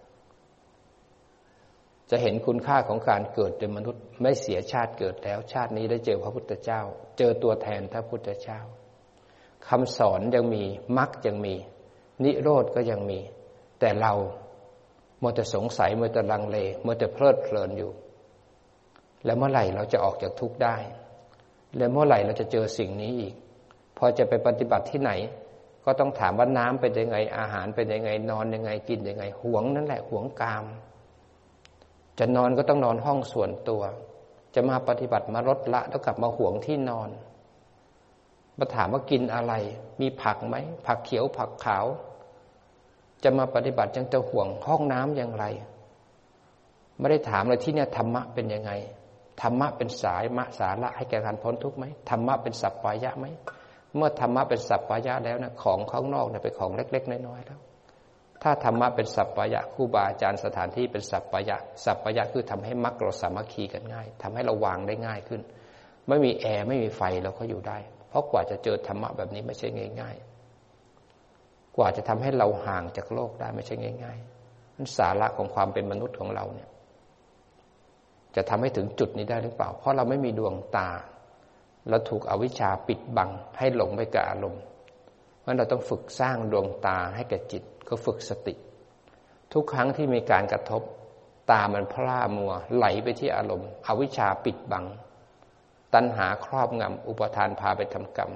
จะเห็นคุณค่าของการเกิดเป็นมนุษย์ไม่เสียชาติเกิดแล้วชาตินี้ได้เจอพระพุทธเจ้าเจอตัวแทนพระพุทธเจ้าคำสอนยังมีมรรคยังมีนิโรธก็ยังมีแต่เรามัวแต่สงสัยมัวแต่ลังเลมัวแต่เพลิดเพลินอยู่แล้วเมื่อไหร่เราจะออกจากทุกข์ได้แล้วเมื่อไหร่เราจะเจอสิ่งนี้อีกพอจะไปปฏิบัติที่ไหนก็ต้องถามว่าน้ำเป็นยังไงอาหารเป็นยังไงนอนยังไงกินยังไงหวงนั่นแหละหวงกามจะนอนก็ต้องนอนห้องส่วนตัวจะมาปฏิบัติมาลดละแล้วกลับมาหวงที่นอนมาถามว่ากินอะไรมีผักไหมผักเขียวผักขาวจะมาปฏิบัติจังจะห่วงห้องน้ำอย่างไรไม่ได้ถามเลยที่เนี่ยธรรมะเป็นยังไงธรรมะเป็นสายมะสาระให้แก่การพ้นทุกข์ไหมธรรมะเป็นสัพพายะไหมเมื่อธรรมะเป็นสัพพายะแล้วนะของข้างนอกเนี่ยเป็นของเล็กๆน้อยๆแล้วถ้าธรรมะเป็นสัพพายะครูบาอาจารย์สถานที่เป็นสัพพายะสัพพายะคือทำให้มรรคเราสามัคคีกันง่ายทำให้เราวางได้ง่ายขึ้นไม่มีแอร์ไม่มีไฟเราก็อยู่ได้เพราะกว่าจะเจอธรรมะแบบนี้ไม่ใช่ง่ายๆกว่าจะทำให้เราห่างจากโลกได้ไม่ใช่ง่ายๆนั้นสาระของความเป็นมนุษย์ของเราเนี่ยจะทำให้ถึงจุดนี้ได้หรือเปล่าเพราะเราไม่มีดวงตาเราถูกอวิชชาปิดบังให้หลงไปกับอารมณ์เพราะเราต้องฝึกสร้างดวงตาให้แก่จิตก็ฝึกสติทุกครั้งที่มีการกระทบตามันพร่ามัวไหลไปที่อารมณ์อวิชชาปิดบังตัณหาครอบงำอุปทานพาไปทำกรรม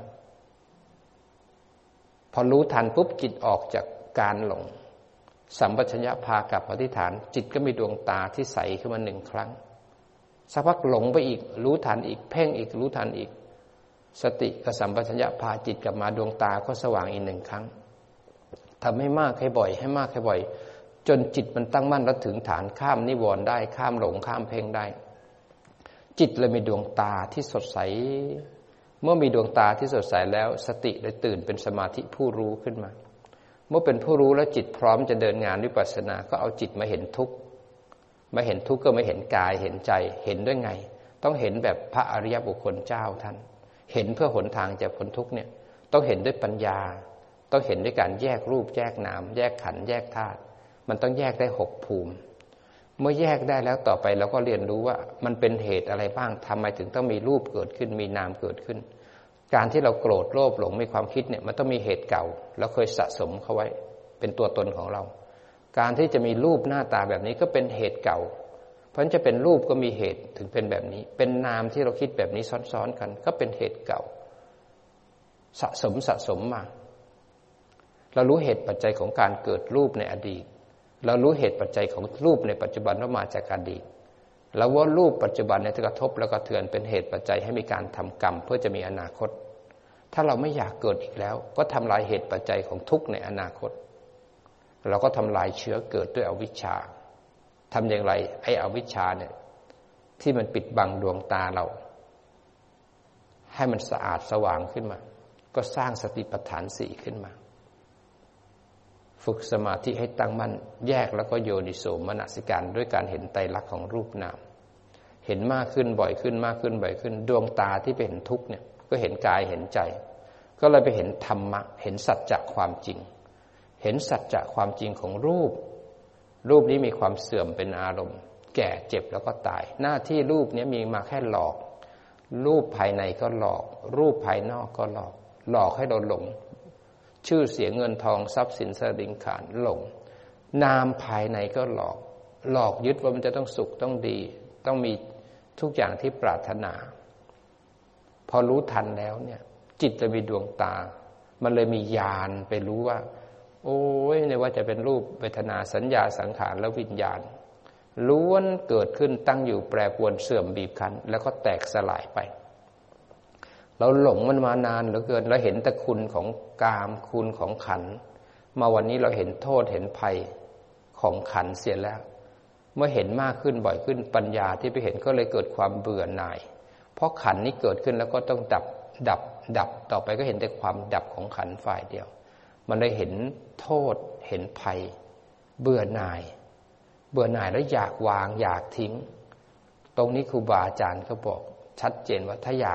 พอรู้ทันปุ๊บจิตออกจากการหลงสัมปชัญญะพากลับมาที่ฐานจิตก็มีดวงตาที่ใสขึ้นมาหนึ่งครั้งสักพักหลงไปอีกรู้ทันอีกเพ่งอีกรู้ทันอีกสติกับสัมปชัญญะพาจิตกลับมาดวงตาก็สว่างอีกหนึ่งครั้งทำให้มากให้บ่อยให้มากให้บ่อยจนจิตมันตั้งมั่นแล้วถึงฐานข้ามนิวรณ์ได้ข้ามหลงข้ามเพ่งได้จิตเลยมีดวงตาที่สดใสเมื่อมีดวงตาที่สดใสแล้วสติเลยตื่นเป็นสมาธิผู้รู้ขึ้นมาเมื่อเป็นผู้รู้แล้วจิตพร้อมจะเดินงานวิปัสสนาก็เอาจิตมาเห็นทุกข์มาเห็นทุกข์ก็ไม่เห็นกายเห็นใจเห็นด้วยไงต้องเห็นแบบพระอริยบุคคลเจ้าท่านเห็นเพื่อหนทางจะพ้นทุกข์เนี่ยต้องเห็นด้วยปัญญาต้องเห็นด้วยการแยกรูปแยกนามแยกขันธ์แยกธาตุมันต้องแยกได้หกภูมิเมื่อแยกได้แล้วต่อไปเราก็เรียนรู้ว่ามันเป็นเหตุอะไรบ้างทำไมถึงต้องมีรูปเกิดขึ้นมีนามเกิดขึ้นการที่เราโกรธโลภหลงมีความคิดเนี่ยมันต้องมีเหตุเก่าแล้วเคยสะสมเข้าไว้เป็นตัวตนของเราการที่จะมีรูปหน้าตาแบบนี้ก็เป็นเหตุเก่าเพราะฉะนั้นจะเป็นรูปก็มีเหตุถึงเป็นแบบนี้เป็นนามที่เราคิดแบบนี้ซ้อนๆกันก็เป็นเหตุเก่าสะสมสะสมมาเรารู้เหตุปัจจัยของการเกิดรูปในอดีตเรารู้เหตุปัจจัยของรูปในปัจจุบันว่ามาจากอดีตแล้วว่ารูปปัจจุบันเนี่ยกระทบแล้วก็เทือนเป็นเหตุปัจจัยให้มีการทำกรรมเพื่อจะมีอนาคตถ้าเราไม่อยากเกิดอีกแล้วก็ทำลายเหตุปัจจัยของทุกข์ในอนาคตเราก็ทำลายเชื้อเกิดด้วยอวิชชาทำอย่างไรไอ้อวิชชาเนี่ยที่มันปิดบังดวงตาเราให้มันสะอาดสว่างขึ้นมาก็สร้างสติปัฏฐานสี่ขึ้นมาฝึกสมาธิให้ตั้งมั่นแยกแล้วก็โยนิโสมนสิการด้วยการเห็นไตรลักษณ์ของรูปนามเห็นมากขึ้นบ่อยขึ้นมากขึ้นบ่อยขึ้นดวงตาที่ไปเห็นทุกข์เนี่ยก็เห็นกายเห็นใจก็เลยไปเห็นธรรมะเห็นสัจจะความจริงเห็นสัจจะความจริงของรูปรูปนี้มีความเสื่อมเป็นอารมณ์แก่เจ็บแล้วก็ตายหน้าที่รูปนี้มีมาแค่หลอกรูปภายในก็หลอกรูปภายนอกก็หลอกหลอกให้เราหลงชื่อเสียงเงินทองทรัพย์สินสริงขานหลงนามภายในก็หลอกหลอกยึดว่ามันจะต้องสุขต้องดีต้องมีทุกอย่างที่ปรารถนาพอรู้ทันแล้วเนี่ยจิตจะมีดวงตามันเลยมีญาณไปรู้ว่าโอ้ยไม่ว่าจะเป็นรูปเวทนาสัญญาสังขารและวิญญาณล้วนเกิดขึ้นตั้งอยู่แปรปรวนเสื่อมบีบคั้นแล้วก็แตกสลายไปเราหลงมันมานานเหลือเกินเราเห็นแต่คุณของกามคุณของขันธ์มาวันนี้เราเห็นโทษเห็นภัยของขันธ์เสียแล้วเมื่อเห็นมากขึ้นบ่อยขึ้นปัญญาที่ไปเห็นก็เลยเกิดความเบื่อหน่ายเพราะขันธ์นี้เกิดขึ้นแล้วก็ต้องดับดับดับต่อไปก็เห็นแต่ความดับของขันธ์ฝ่ายเดียวมันได้เห็นโทษเห็นภัยเบื่อหน่ายเบื่อหน่ายแล้วอยากวางอยากทิ้งตรงนี้ครูบาอาจารย์เขาบอกชัดเจนว่าถ้าอยากเนี่ย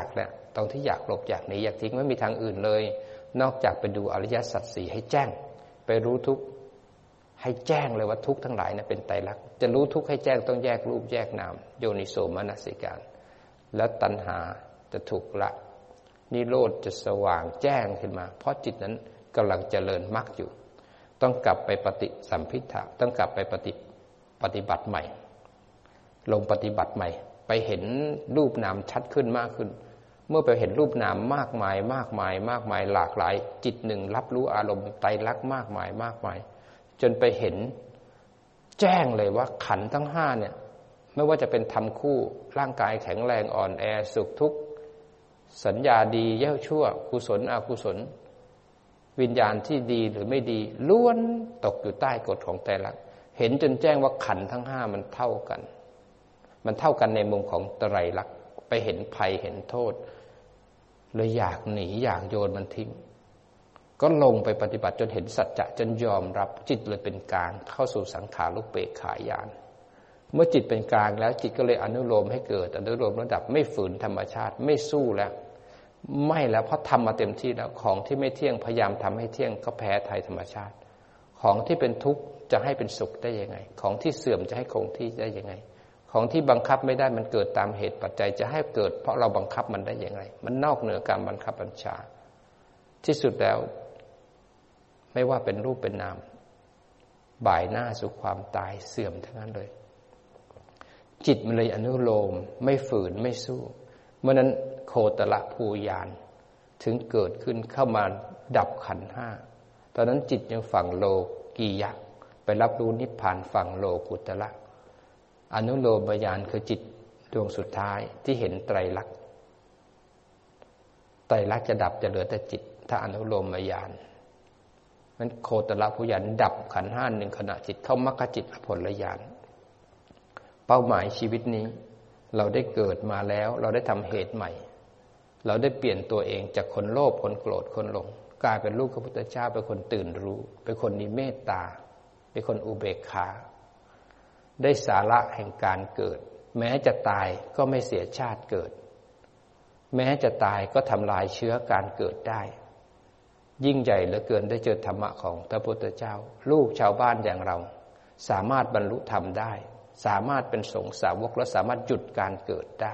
ตรงที่อยากหลบอยากหนีอยากทิ้งไม่มีทางอื่นเลยนอกจากไปดูอริยสัจสี่ให้แจ้งไปรู้ทุกข์ให้แจ้งเลยว่าทุกข์ทั้งหลายนั้นเป็นไตรลักษณ์จะรู้ทุกข์ให้แจ้งต้องแยกรูปแยกนามโยนิโสมนสิการแล้วตัณหาจะถูกละนิโรธจะสว่างแจ้งขึ้นมาเพราะจิตนั้นกำลังเจริญมรรคอยู่ต้องกลับไปปฏิสัมภิทธะต้องกลับไปปฏิปฏิบัติใหม่ลงปฏิบัติใหม่ไปเห็นรูปนามชัดขึ้นมากขึ้นเมื่อไปเห็นรูปนามมากมายมากมายมากมายหลากหลายจิตหนึ่งรับรู้อารมณ์ไตรลักษณ์มากมายมากมายจนไปเห็นแจ้งเลยว่าขันธ์ทั้งห้าเนี่ยไม่ว่าจะเป็นธรรมคู่ร่างกายแข็งแรงอ่อนแอสุขทุกข์สัญญาดีแย่ชั่วกุศลอกุศลวิญญาณที่ดีหรือไม่ดีล้วนตกอยู่ใต้กฎของไตรลักษณ์เห็นจนแจ้งว่าขันธ์ทั้งห้ามันเท่ากันมันเท่ากันในมุมของไตรลักษณ์ไปเห็นภัยเห็นโทษเลยอยากหนีอยากโยนมันทิ้งก็ลงไปปฏิบัติจนเห็นสัจจะจนยอมรับจิตเลยเป็นกลางเข้าสู่สังขารุปเปกขาญาณเมื่อจิตเป็นกลางแล้วจิตก็เลยอนุโลมให้เกิดอนุโลมระดับไม่ฝืนธรรมชาติไม่สู้แล้วไม่แล้วเพราะทำมาเต็มที่แล้วของที่ไม่เที่ยงพยายามทำให้เที่ยงก็แพ้ไทยธรรมชาติของที่เป็นทุกข์จะให้เป็นสุขได้ยังไงของที่เสื่อมจะให้คงที่ได้ยังไงของที่บังคับไม่ได้มันเกิดตามเหตุปัจจัยจะให้เกิดเพราะเราบังคับมันได้อย่างไรมันนอกเหนือการบังคับบัญชาที่สุดแล้วไม่ว่าเป็นรูปเป็นนามบ่ายหน้าสู่ความตายเสื่อมทั้งนั้นเลยจิตมันเลยอนุโลมไม่ฝืนไม่สู้เมื่อนั้นโคตรภูญาณถึงเกิดขึ้นเข้ามาดับขันธ์ห้าตอนนั้นจิตยังฝั่งโลกียะไปรับรู้นิพพานฝั่งโลกุตระอนุโลมญาณคือจิตดวงสุดท้ายที่เห็นไตรลักษณ์ไตรลักษณ์จะดับจะเหลือแต่จิตถ้าอนุโลมญาณนั้นโคตรภูญาณดับขันธ์ห้าหนึ่งขณะจิตเข้ามรรคจิตผลญาณเป้าหมายชีวิตนี้เราได้เกิดมาแล้วเราได้ทำเหตุใหม่เราได้เปลี่ยนตัวเองจากคนโลภคนโกรธคนหลงกลายเป็นลูกพระพุทธเจ้าเป็นคนตื่นรู้เป็นคนมีเมตตาเป็นคนอุเบกขาได้สาระแห่งการเกิดแม้จะตายก็ไม่เสียชาติเกิดแม้จะตายก็ทำลายเชื้อการเกิดได้ยิ่งใหญ่เหลือเกินได้เจอธรรมะของพระพุทธเจ้าลูกชาวบ้านอย่างเราสามารถบรรลุธรรมได้สามารถเป็นสงฆ์สาวกและสามารถหยุดการเกิดได้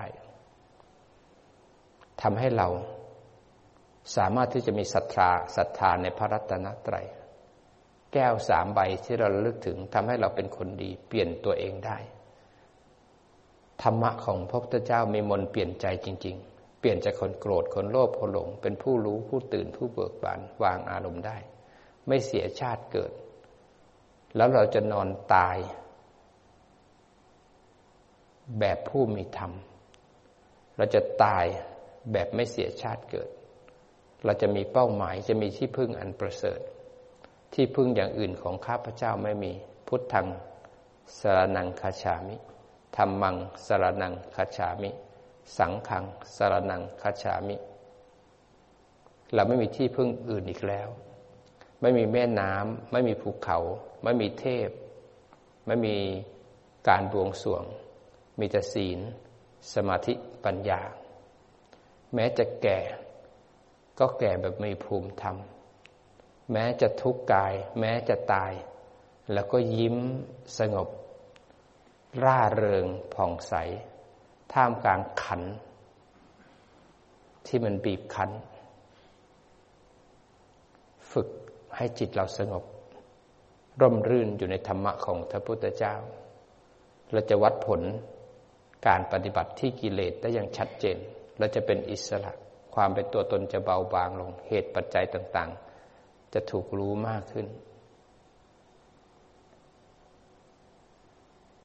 ทำให้เราสามารถที่จะมีศรัทธาศรัทธาในพระรัตนตรัยแก้วสามใบที่เราระลึกถึงทำให้เราเป็นคนดีเปลี่ยนตัวเองได้ธรรมะของพระพุทธเจ้ามีมนต์เปลี่ยนใจจริงๆเปลี่ยนจากคนโกรธคนโลภคนหลงเป็นผู้รู้ผู้ตื่นผู้เบิกบานวางอารมณ์ได้ไม่เสียชาติเกิดแล้วเราจะนอนตายแบบผู้มีธรรมเราจะตายแบบไม่เสียชาติเกิดเราจะมีเป้าหมายจะมีที่พึ่งอันประเสริฐที่พึ่งอย่างอื่นของข้าพเจ้าไม่มีพุทธังสรณังคัจฉามิธัมมังสรณังคัจฉามิสังฆังสรณังคัจฉามิเราไม่มีที่พึ่งอื่นอีกแล้วไม่มีแม่น้ำไม่มีภูเขาไม่มีเทพไม่มีการบวงสรวงมีแต่ศีลสมาธิปัญญาแม้จะแก่ก็แก่แบบมีภูมิธรรมแม้จะทุกข์กายแม้จะตายแล้วก็ยิ้มสงบร่าเริงผ่องใสท่ามกลางขันธ์ที่มันบีบคั้นฝึกให้จิตเราสงบร่มรื่นอยู่ในธรรมะของพระพุทธเจ้าเราจะวัดผลการปฏิบัติที่กิเลสได้อย่างชัดเจนเราจะเป็นอิสระความเป็นตัวตนจะเบาบางลงเหตุปัจจัยต่างๆจะถูกรู้มากขึ้น